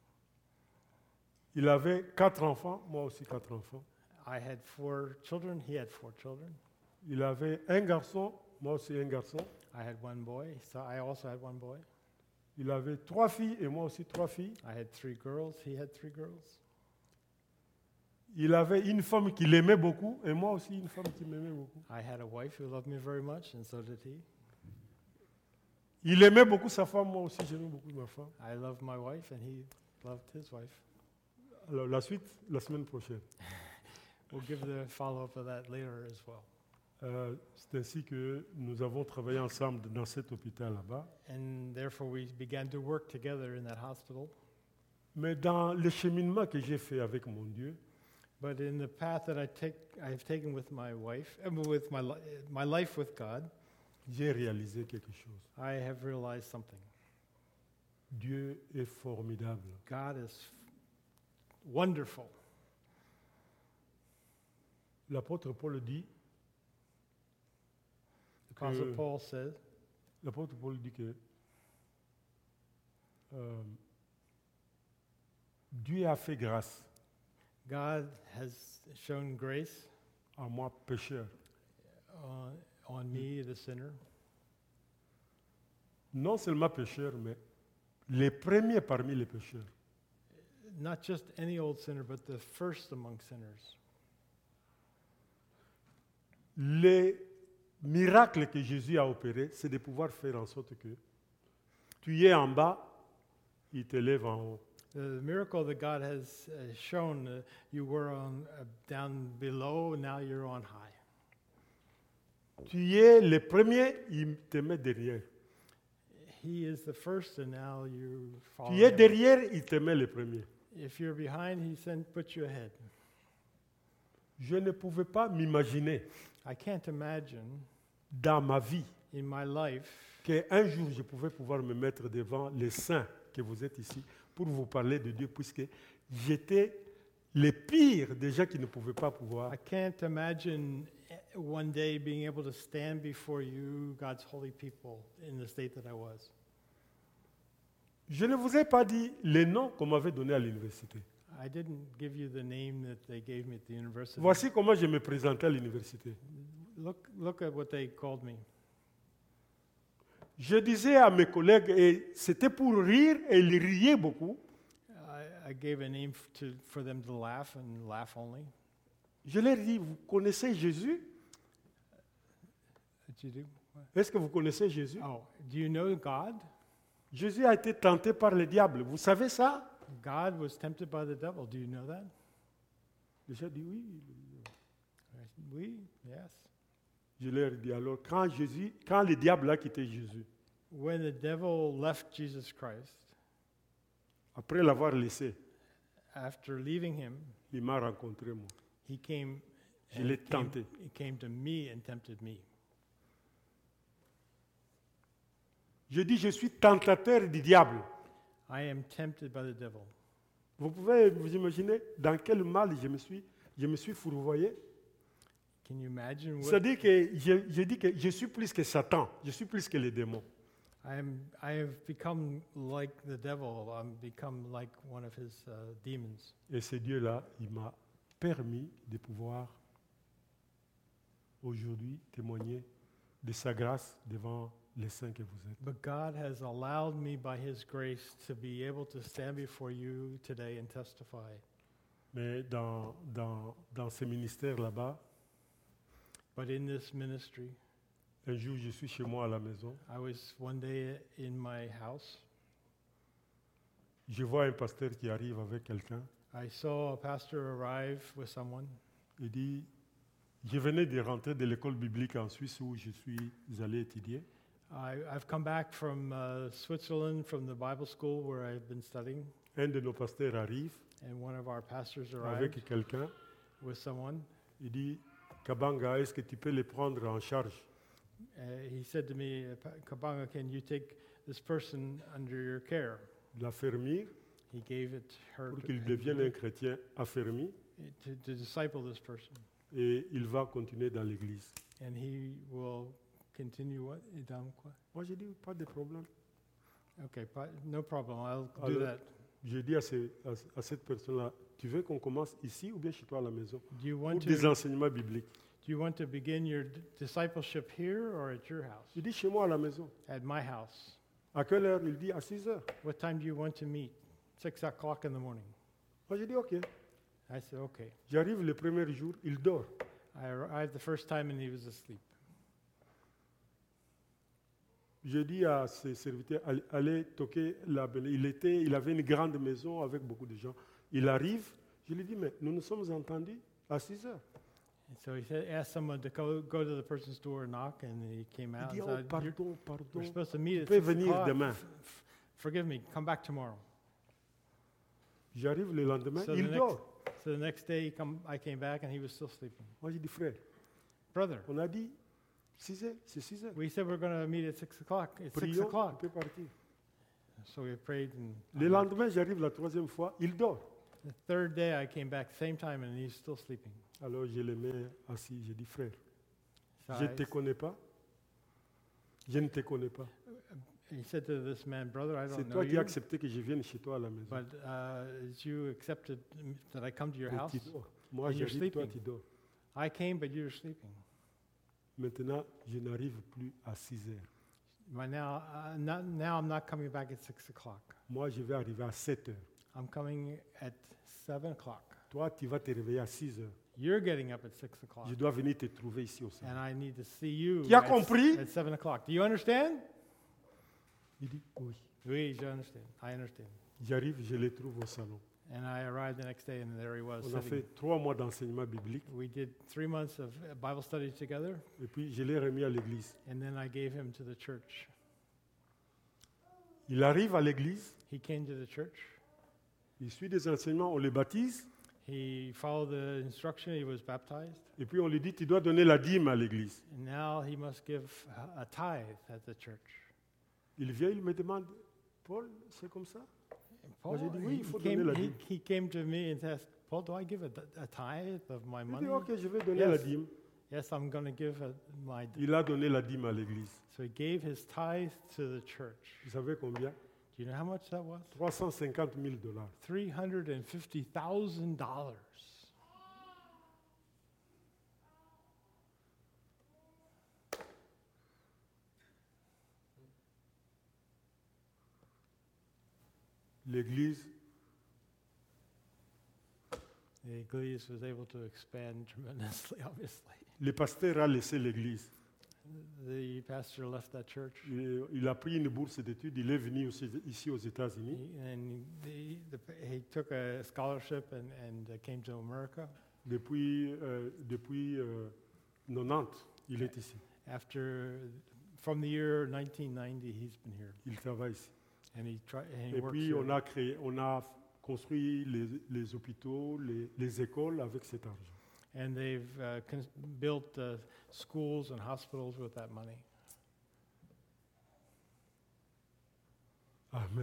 Il avait 4 enfants, moi aussi 4 enfants. I had 4 children, he had 4 children. Il avait un garçon, moi aussi un garçon. I had 1 boy, so I also had 1 boy. Il avait 3 filles et moi aussi 3 filles. I had 3 girls, he had 3 girls. Il avait une femme qu'il aimait beaucoup et moi aussi une femme qui m'aimait beaucoup. I had a wife who loved me very much, and so did he. Il aimait beaucoup sa femme, moi aussi j'aimais beaucoup ma femme. I loved my wife, and he loved his wife. Alors la suite, la semaine prochaine. We'll give the follow-up of that later as well. C'est ainsi que nous avons travaillé ensemble dans cet hôpital là-bas. And therefore, we began to work together in that hospital. Mais dans le cheminement que j'ai fait avec mon Dieu, But in the path that I've taken with my wife, with my life with God, j'ai réalisé quelque chose. I have realized something. Dieu est formidable. God is wonderful. L'apôtre Paul dit Apostle que, Paul says, l'apôtre Paul dit que Dieu a fait grâce God has shown grace à moi, pécheur. on me, the sinner. Non seulement pécheur, mais les premiers parmi les pécheurs. Not just any old sinner, but the first among sinners. Les miracles que Jésus a opérés, c'est de pouvoir faire en sorte que tu es en bas, il te lève en haut. The miracle that God has shown, you were down below, now you're on high. Tu es le premier, il te met derrière. He is the first, and now you follow Tu es him. derrière, il te met le premier. If you're behind, he puts you ahead. Je ne pouvais pas m'imaginer I can't imagine dans ma vie in my life qu'un jour je pouvais pouvoir me mettre devant les saints que vous êtes ici pour vous parler de Dieu, puisque j'étais le pire des gens qui ne pouvaient pas pouvoir. I can't imagine one day being able to stand before you, God's holy people, in the state that I was. Je ne vous ai pas dit les noms qu'on m'avait donnés à l'université. I didn't give you the name that they gave me at the university. Voici comment je me présentais à l'université. Look at what they called me. Je disais à mes collègues, et c'était pour rire, et ils riaient beaucoup, I gave a name for them to laugh and laugh only. je leur dis, vous connaissez Jésus? What you do? Est-ce que vous connaissez Jésus? Oh, do you know God? Jésus a été tenté par le diable. Vous savez ça? God was tempted by the devil. Do you know that? J'ai dit oui. Oui, yes. Je leur dis alors, quand le diable a quitté Jésus, when the devil left Jesus Christ, après l'avoir laissé, after leaving him, il m'a rencontré moi. he came. Je l'ai tenté. He came to me and tempted me. Je dis, je suis tentateur du diable. I am tempted by the devil. Vous pouvez vous imaginer dans quel mal je me suis fourvoyé. Can you imagine what C'est-à-dire que je dis que je suis plus que Satan, je suis plus que les démons. I have become like the devil. I'm become like one of his demons. Et ce Dieu-là, il m'a permis de pouvoir aujourd'hui témoigner de sa grâce devant les saints que vous êtes. But God has allowed me by his grace to be able to stand before you today and testify. Mais dans ce ministère là-bas, But in this ministry, un jour je suis chez moi à la maison, I was one day in my house. je vois un pasteur qui arrive avec quelqu'un. I saw a pastor arrive with someone. Il dit, je venais de rentrer de l'école biblique en Suisse où je suis allé étudier. I've come back from Switzerland, from the Bible school where I've been studying, Un de nos pasteurs arrive and one of our pastors arrived avec quelqu'un. with someone. Il dit, Kabanga, est-ce que tu peux les prendre en charge? He said to me, Kabanga, can you take this person under your care? L'affermir He gave it her pour qu'il devienne un chrétien affermi to disciple this person, et il va continuer dans l'église. and he will continue what? Idam quoi? Moi, j'ai dit, pas de problème. Okay, no problem. I'll do Alors, that. J'ai dit à cette personne-là, tu veux qu'on commence ici ou bien chez toi à la maison? Do you Pour want des to enseignements bibliques. do you want to begin your discipleship here or at your house? Il dit, chez moi à la maison. At my house. À quelle heure? Il dit, à 6 heures. What time do you want to meet? 6 o'clock in the morning. Moi, j'ai dit, OK. I said, okay. J'arrive le premier jour, il dort. I arrived the first time and he was asleep. J'ai dit à ses serviteurs, allez toquer la belle. Il avait une grande maison avec beaucoup de gens. Il arrive, je lui dis, mais nous nous sommes entendus à 6 heures. And so he said, asked someone to go to the person's door and knock, and he came Il out dit, and oh, said, pardon, we're pardon. supposed to meet at Tu peux 6 venir o'clock. demain. Forgive me, come back tomorrow. J'arrive le lendemain, So il the dort. So the next day I came back and he was still sleeping. Moi, j'ai dit, frère, Brother, on a dit 6 heures, c'est 6 heures. we said we're going to meet at 6 o'clock. It's 6 Prions, o'clock. tu peux partir. So we prayed, and Le lendemain, j'arrive la troisième fois, il dort. the third day I came back, same time, and he's still sleeping. Alors je le mets assis, je dis, frère, So je ne te connais pas. Je ne te connais pas. he said to this man, brother, I C'est don't know toi qui as you, accepté que je vienne chez toi à la maison. but you accepted that I come to your Mais house. tu dors. Moi, and you're j'arrive, toi, sleeping. tu dors. I came, but you were sleeping. Maintenant, je n'arrive plus à 6 heures. But now I'm not coming back at 6 o'clock. Moi, je vais arriver à 7 heures. I'm coming at 7 o'clock. Toi, tu vas te réveiller à 6 heures. You're getting up at 6 o'clock. Je dois venir te trouver ici aussi. And I need to see you Tu as at, compris? at 7 o'clock. Do you understand? Il dit, oui. Oui, je understand. I understand. J'arrive, je le trouve au salon. And I arrived the next day, and there he was On a sitting. fait 3 mois d'enseignement biblique. We did 3 months of Bible study together, Et puis, je l'ai remis à l'église. and then I gave him to the church. Il arrive à l'église, He came to the church. il suit des enseignements, on le baptise. He followed the instruction. He was baptized. Et puis, on lui dit, tu dois donner la dîme à l'église. And now he must give a tithe at the church. Il vient, il me demande, Paul, c'est comme ça? Paul, j'ai dit, oui, il faut he, donner came, la he, dîme. he came to me and asked, Paul, do I give a tithe of my Il money? dit, ok, je vais donner Yes. la dîme. Yes, I'm going to give my. Il a donné la dîme à l'église. So he gave his tithe to the church. Vous savez combien? Do you know how much that was? 350 000 $. $350,000. L'église, The Eglise was able to expand tremendously, obviously. le pasteur a laissé l'église. The pastor left that church, Il a pris une bourse d'études, il est venu ici aux États-Unis. he took a scholarship and came to America. Depuis 90, Il est ici. From the year 1990, he's been here. Il travaille ici. And he Et works puis, here. on a construit les hôpitaux, les écoles avec cet argent. And they've built schools and hospitals with that money. Amen.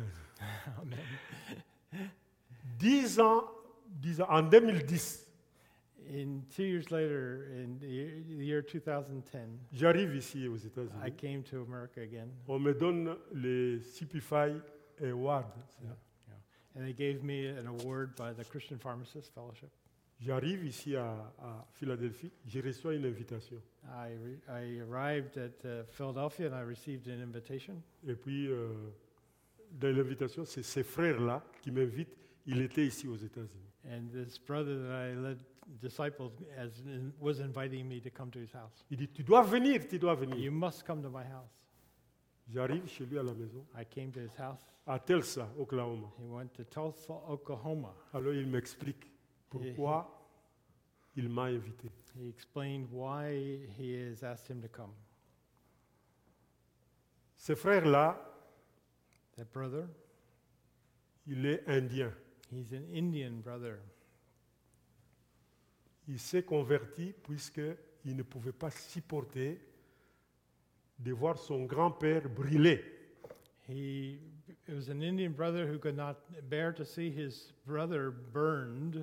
Amen. 10 ans, en 2010, In 2 years later, in the year 2010, j'arrive ici aux I États-Unis. came to America again. On me donne les CPFI Award. And they gave me an award by the Christian Pharmacist Fellowship. J'arrive ici à Philadelphie, je reçois une invitation. I arrived at Philadelphia and I received an invitation. Et puis, dans l'invitation, c'est ces frères-là qui m'invitent. Il était ici aux États-Unis. And this brother that I led disciples was inviting me to come to his house. Il dit, tu dois venir, tu dois venir. You must come to my house. J'arrive chez lui à la maison, I came to his house. à Tulsa, Oklahoma. He went to Tulsa, Oklahoma. Alors il m'explique pourquoi il m'a invité. He explained why he has asked him to come. Ce frère-là, That brother, il est indien. he's an Indian brother. Il s'est converti puisqu'il ne pouvait pas supporter de voir son grand-père brûler. It was an Indian brother who could not bear to see his brother burned.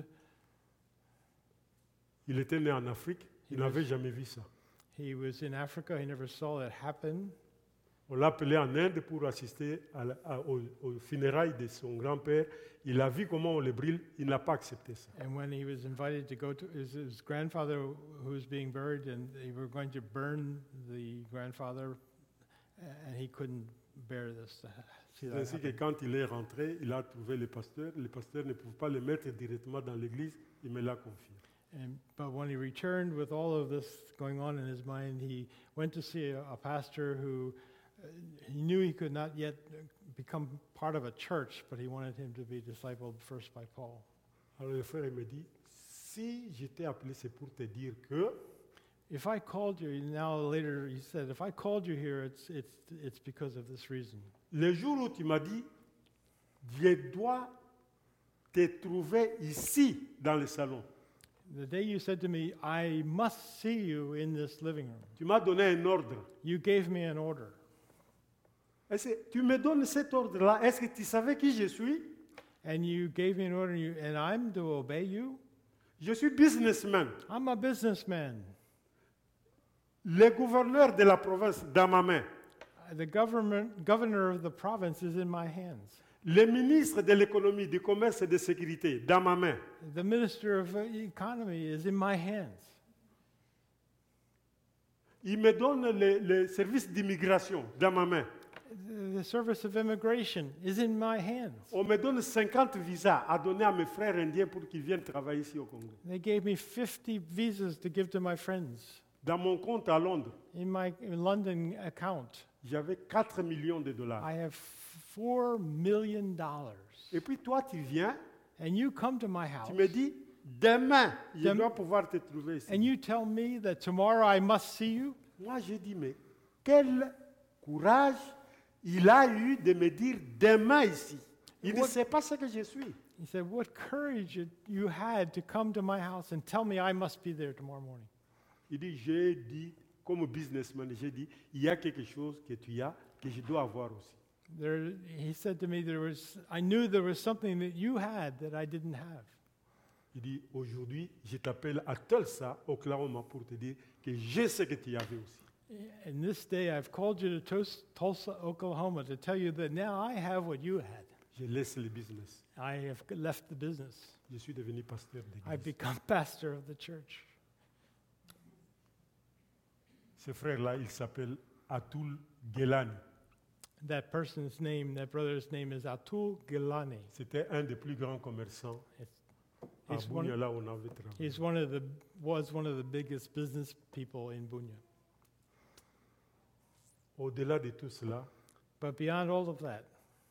Il était né en Afrique, il n'avait jamais vu ça. He was in Africa, he never saw that happen. On l'a appelé en Inde pour assister aux funérailles de son grand-père. Il a vu comment on le brûle, il n'a pas accepté ça. And when he was invited to go to his grandfather who was being buried, and they were going to burn the grandfather, and he couldn't bear this. See C'est that ainsi que happen. quand il est rentré, il a trouvé le pasteur. Le pasteur ne pouvait pas le mettre directement dans l'église, il me l'a confié. But when he returned with all of this going on in his mind, he went to see a pastor who he knew he could not yet become part of a church, but he wanted him to be discipled first by Paul. Alors le frère il me dit, si je t'ai appelé, c'est pour te dire que If I called you, now later he said, if I called you here, it's because of this reason. le jour où tu m'as dit, je dois te trouver ici dans le salon, The day you said to me, I must see you in this living room, tu m'as donné un ordre. you gave me an order. Est-ce que tu me donnes cet ordre-là, est-ce que tu savais qui je suis? And you gave me an order, and I'm to obey you? Je suis businessman. I'm a businessman. Le gouverneur de la province dans ma main. The governor of the province is in my hands. Le ministre de l'économie, du commerce et de sécurité dans ma main. The minister of economy is in my hands. Il me donne le service d'immigration dans ma main. The service of immigration is in my hands. On me donne 50 visas à donner à mes frères indiens pour qu'ils viennent travailler ici au Congo. They gave me 50 visas to give to my friends. Dans mon compte à Londres, In my London account, j'avais 4 millions de dollars. I have $4 million. Et puis toi, tu viens, And you come to my house, tu me dis, demain, je Dem- dois pouvoir te trouver ici. and you tell me that tomorrow I must see you? Moi, j'ai dit, mais quel courage il a eu de me dire demain ici. Il ne What- sait pas ce que je suis. He said, what courage you had to come to my house and tell me I must be there tomorrow morning. Il dit, j'ai dit, comme businessman, j'ai dit, il y a quelque chose que tu as, que je dois avoir aussi. He said to me, I knew there was something that you had that I didn't have. Il dit, aujourd'hui, je t'appelle à Tulsa, Oklahoma, pour te dire que je sais que tu avais aussi. And this day I've called you to Tulsa, Oklahoma to tell you that now I have what you had. Je laisse le business. I have left the business. Je suis devenu pasteur I've d'église. become pastor of the church. Ce frère-là, il s'appelle Atul Gelani. That brother's name is Atul Gilani. C'était un des plus grands commerçants à He's one, Bunia, là où on avait travaillé. he's was one of the biggest business people in Bunia. Au-delà de tout cela, But beyond all of that,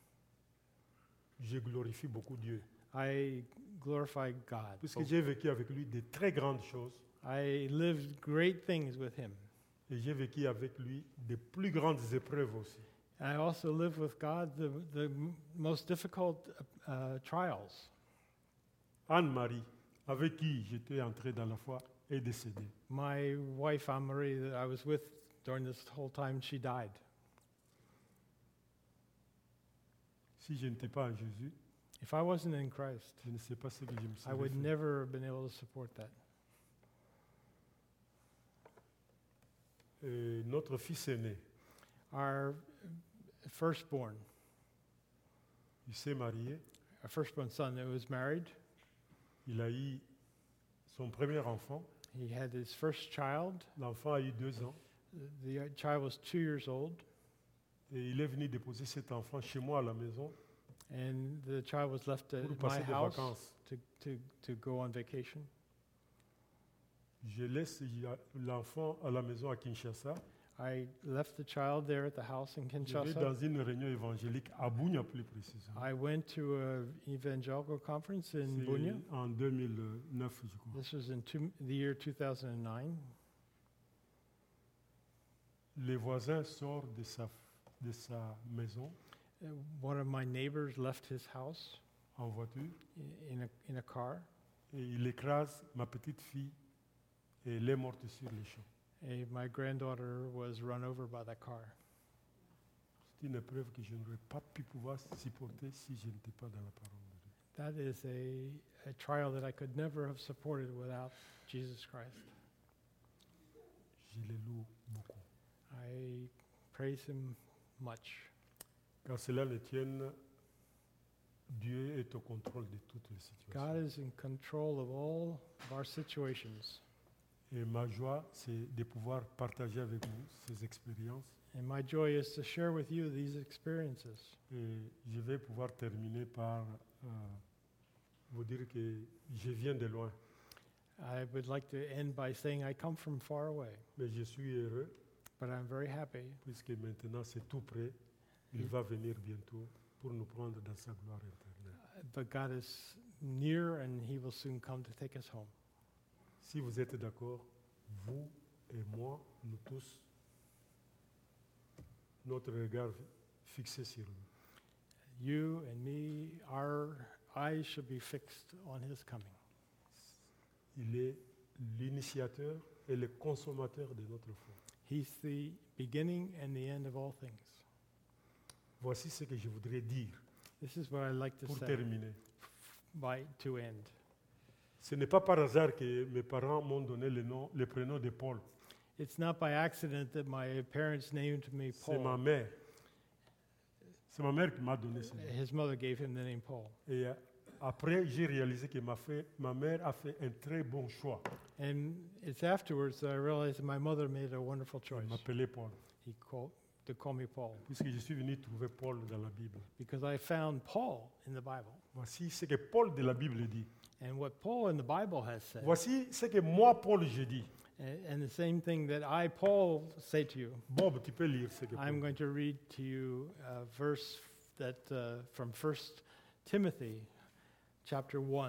je glorifie beaucoup Dieu. I glorify God. Puisque j'ai vécu avec lui de très grandes choses. I lived great things with him. Et j'ai vécu avec lui des plus grandes épreuves aussi. I also live with God the most difficult trials. Anne-Marie, avec qui j'étais entré dans la foi, est décédée. My wife, Anne-Marie, that I was with during this whole time, she died. Si je n'étais pas en Jésus, If I wasn't in Christ, je ne sais pas ce que je me I serais would fait. never have been able to support that. Notre fils aîné, Our firstborn, il s'est marié, our firstborn son that was married, il a eu son premier enfant. he had his first child. L'enfant a eu 2 ans The child was 2 years old, et il est venu déposer cet enfant chez moi à la maison and the child was left at pour my passer des house vacances. to go on vacation. Je laisse l'enfant à la maison à Kinshasa. I left the child there at the house in Je vais Kinshasa. dans une réunion évangélique à Bunia plus précisément. I went to an evangelical conference in C'est Bunia. en 2009, je crois. This was in the year 2009. Les voisins sortent de sa maison One of my neighbors left his house en voiture in a car, et il écrase ma petite fille et elle est morte sur les champs. and my granddaughter was run over by that car. C'est une épreuve que je n'aurais pas pu pouvoir supporter si je n'étais pas dans la parole de Dieu. That is a trial that I could never have supported without Jesus Christ. Je le loue beaucoup. I praise him much. Car cela ne tienne, Dieu est au contrôle de toutes les situations. God is in control of all of our situations. Et ma joie, c'est de pouvoir partager avec vous ces expériences. And my joy is to share with you these experiences. Et je vais pouvoir terminer par vous dire que je viens de loin, I would like to end by saying I come from far away, mais je suis heureux but I'm very happy puisque maintenant c'est tout prêt. Il va venir bientôt pour nous prendre dans sa gloire éternelle. but God is near and he will soon come to take us home. Si vous êtes d'accord, vous et moi, nous tous, notre regard fixé sur lui. You and me, our eyes should be fixed on his coming. Il est l'initiateur et le consommateur de notre foi. He's the beginning and the end of all things. Voici ce que je voudrais dire This is what I like to pour say terminer. to end. Ce n'est pas par hasard que mes parents m'ont donné le prénom de Paul. It's not by accident that my parents named me C'est ma Paul. mère. C'est ma mère qui m'a donné ce nom. His mother gave him the name Paul. Et après, j'ai réalisé que ma mère a fait un très bon choix. And it's afterwards that I realized that my mother made a wonderful Elle choice. m'appelait Paul, To call me Paul. puisque je suis venu trouver Paul dans la Bible. Because I found Paul in the Bible. Voici ce que Paul de la Bible dit. And what Paul in the Bible has said. Voici ce que moi, Paul, je dis. And the same thing that I, Paul, say to you. Bob, tu peux lire ce que I'm Paul going to read to you a verse that from 1 Timothy chapter 1,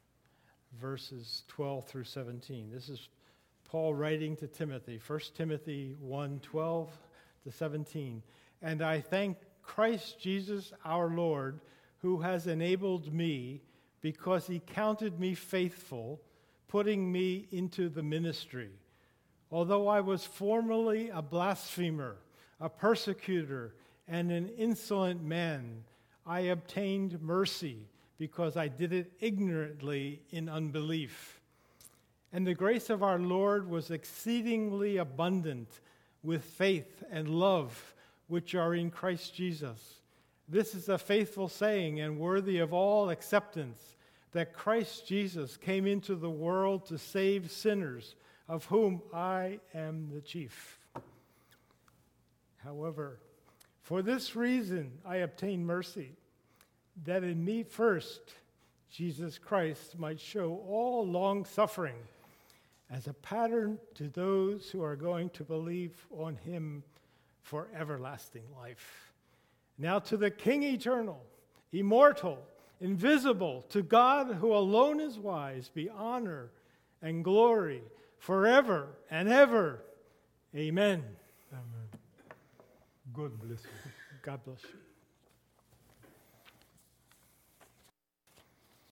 verses 12 through 17. This is Paul writing to Timothy, 1 Timothy 1, 12 to 17. And I thank Christ Jesus our Lord, who has enabled me, because he counted me faithful, putting me into the ministry. Although I was formerly a blasphemer, a persecutor, and an insolent man, I obtained mercy because I did it ignorantly in unbelief. And the grace of our Lord was exceedingly abundant with faith and love, which are in Christ Jesus. This is a faithful saying and worthy of all acceptance, that Christ Jesus came into the world to save sinners, of whom I am the chief. However, for this reason I obtained mercy, that in me first Jesus Christ might show all long-suffering as a pattern to those who are going to believe on him for everlasting life. Now to the King eternal, immortal, invisible, to God who alone is wise, be honor and glory forever and ever. Amen. Amen. God bless you. God bless you.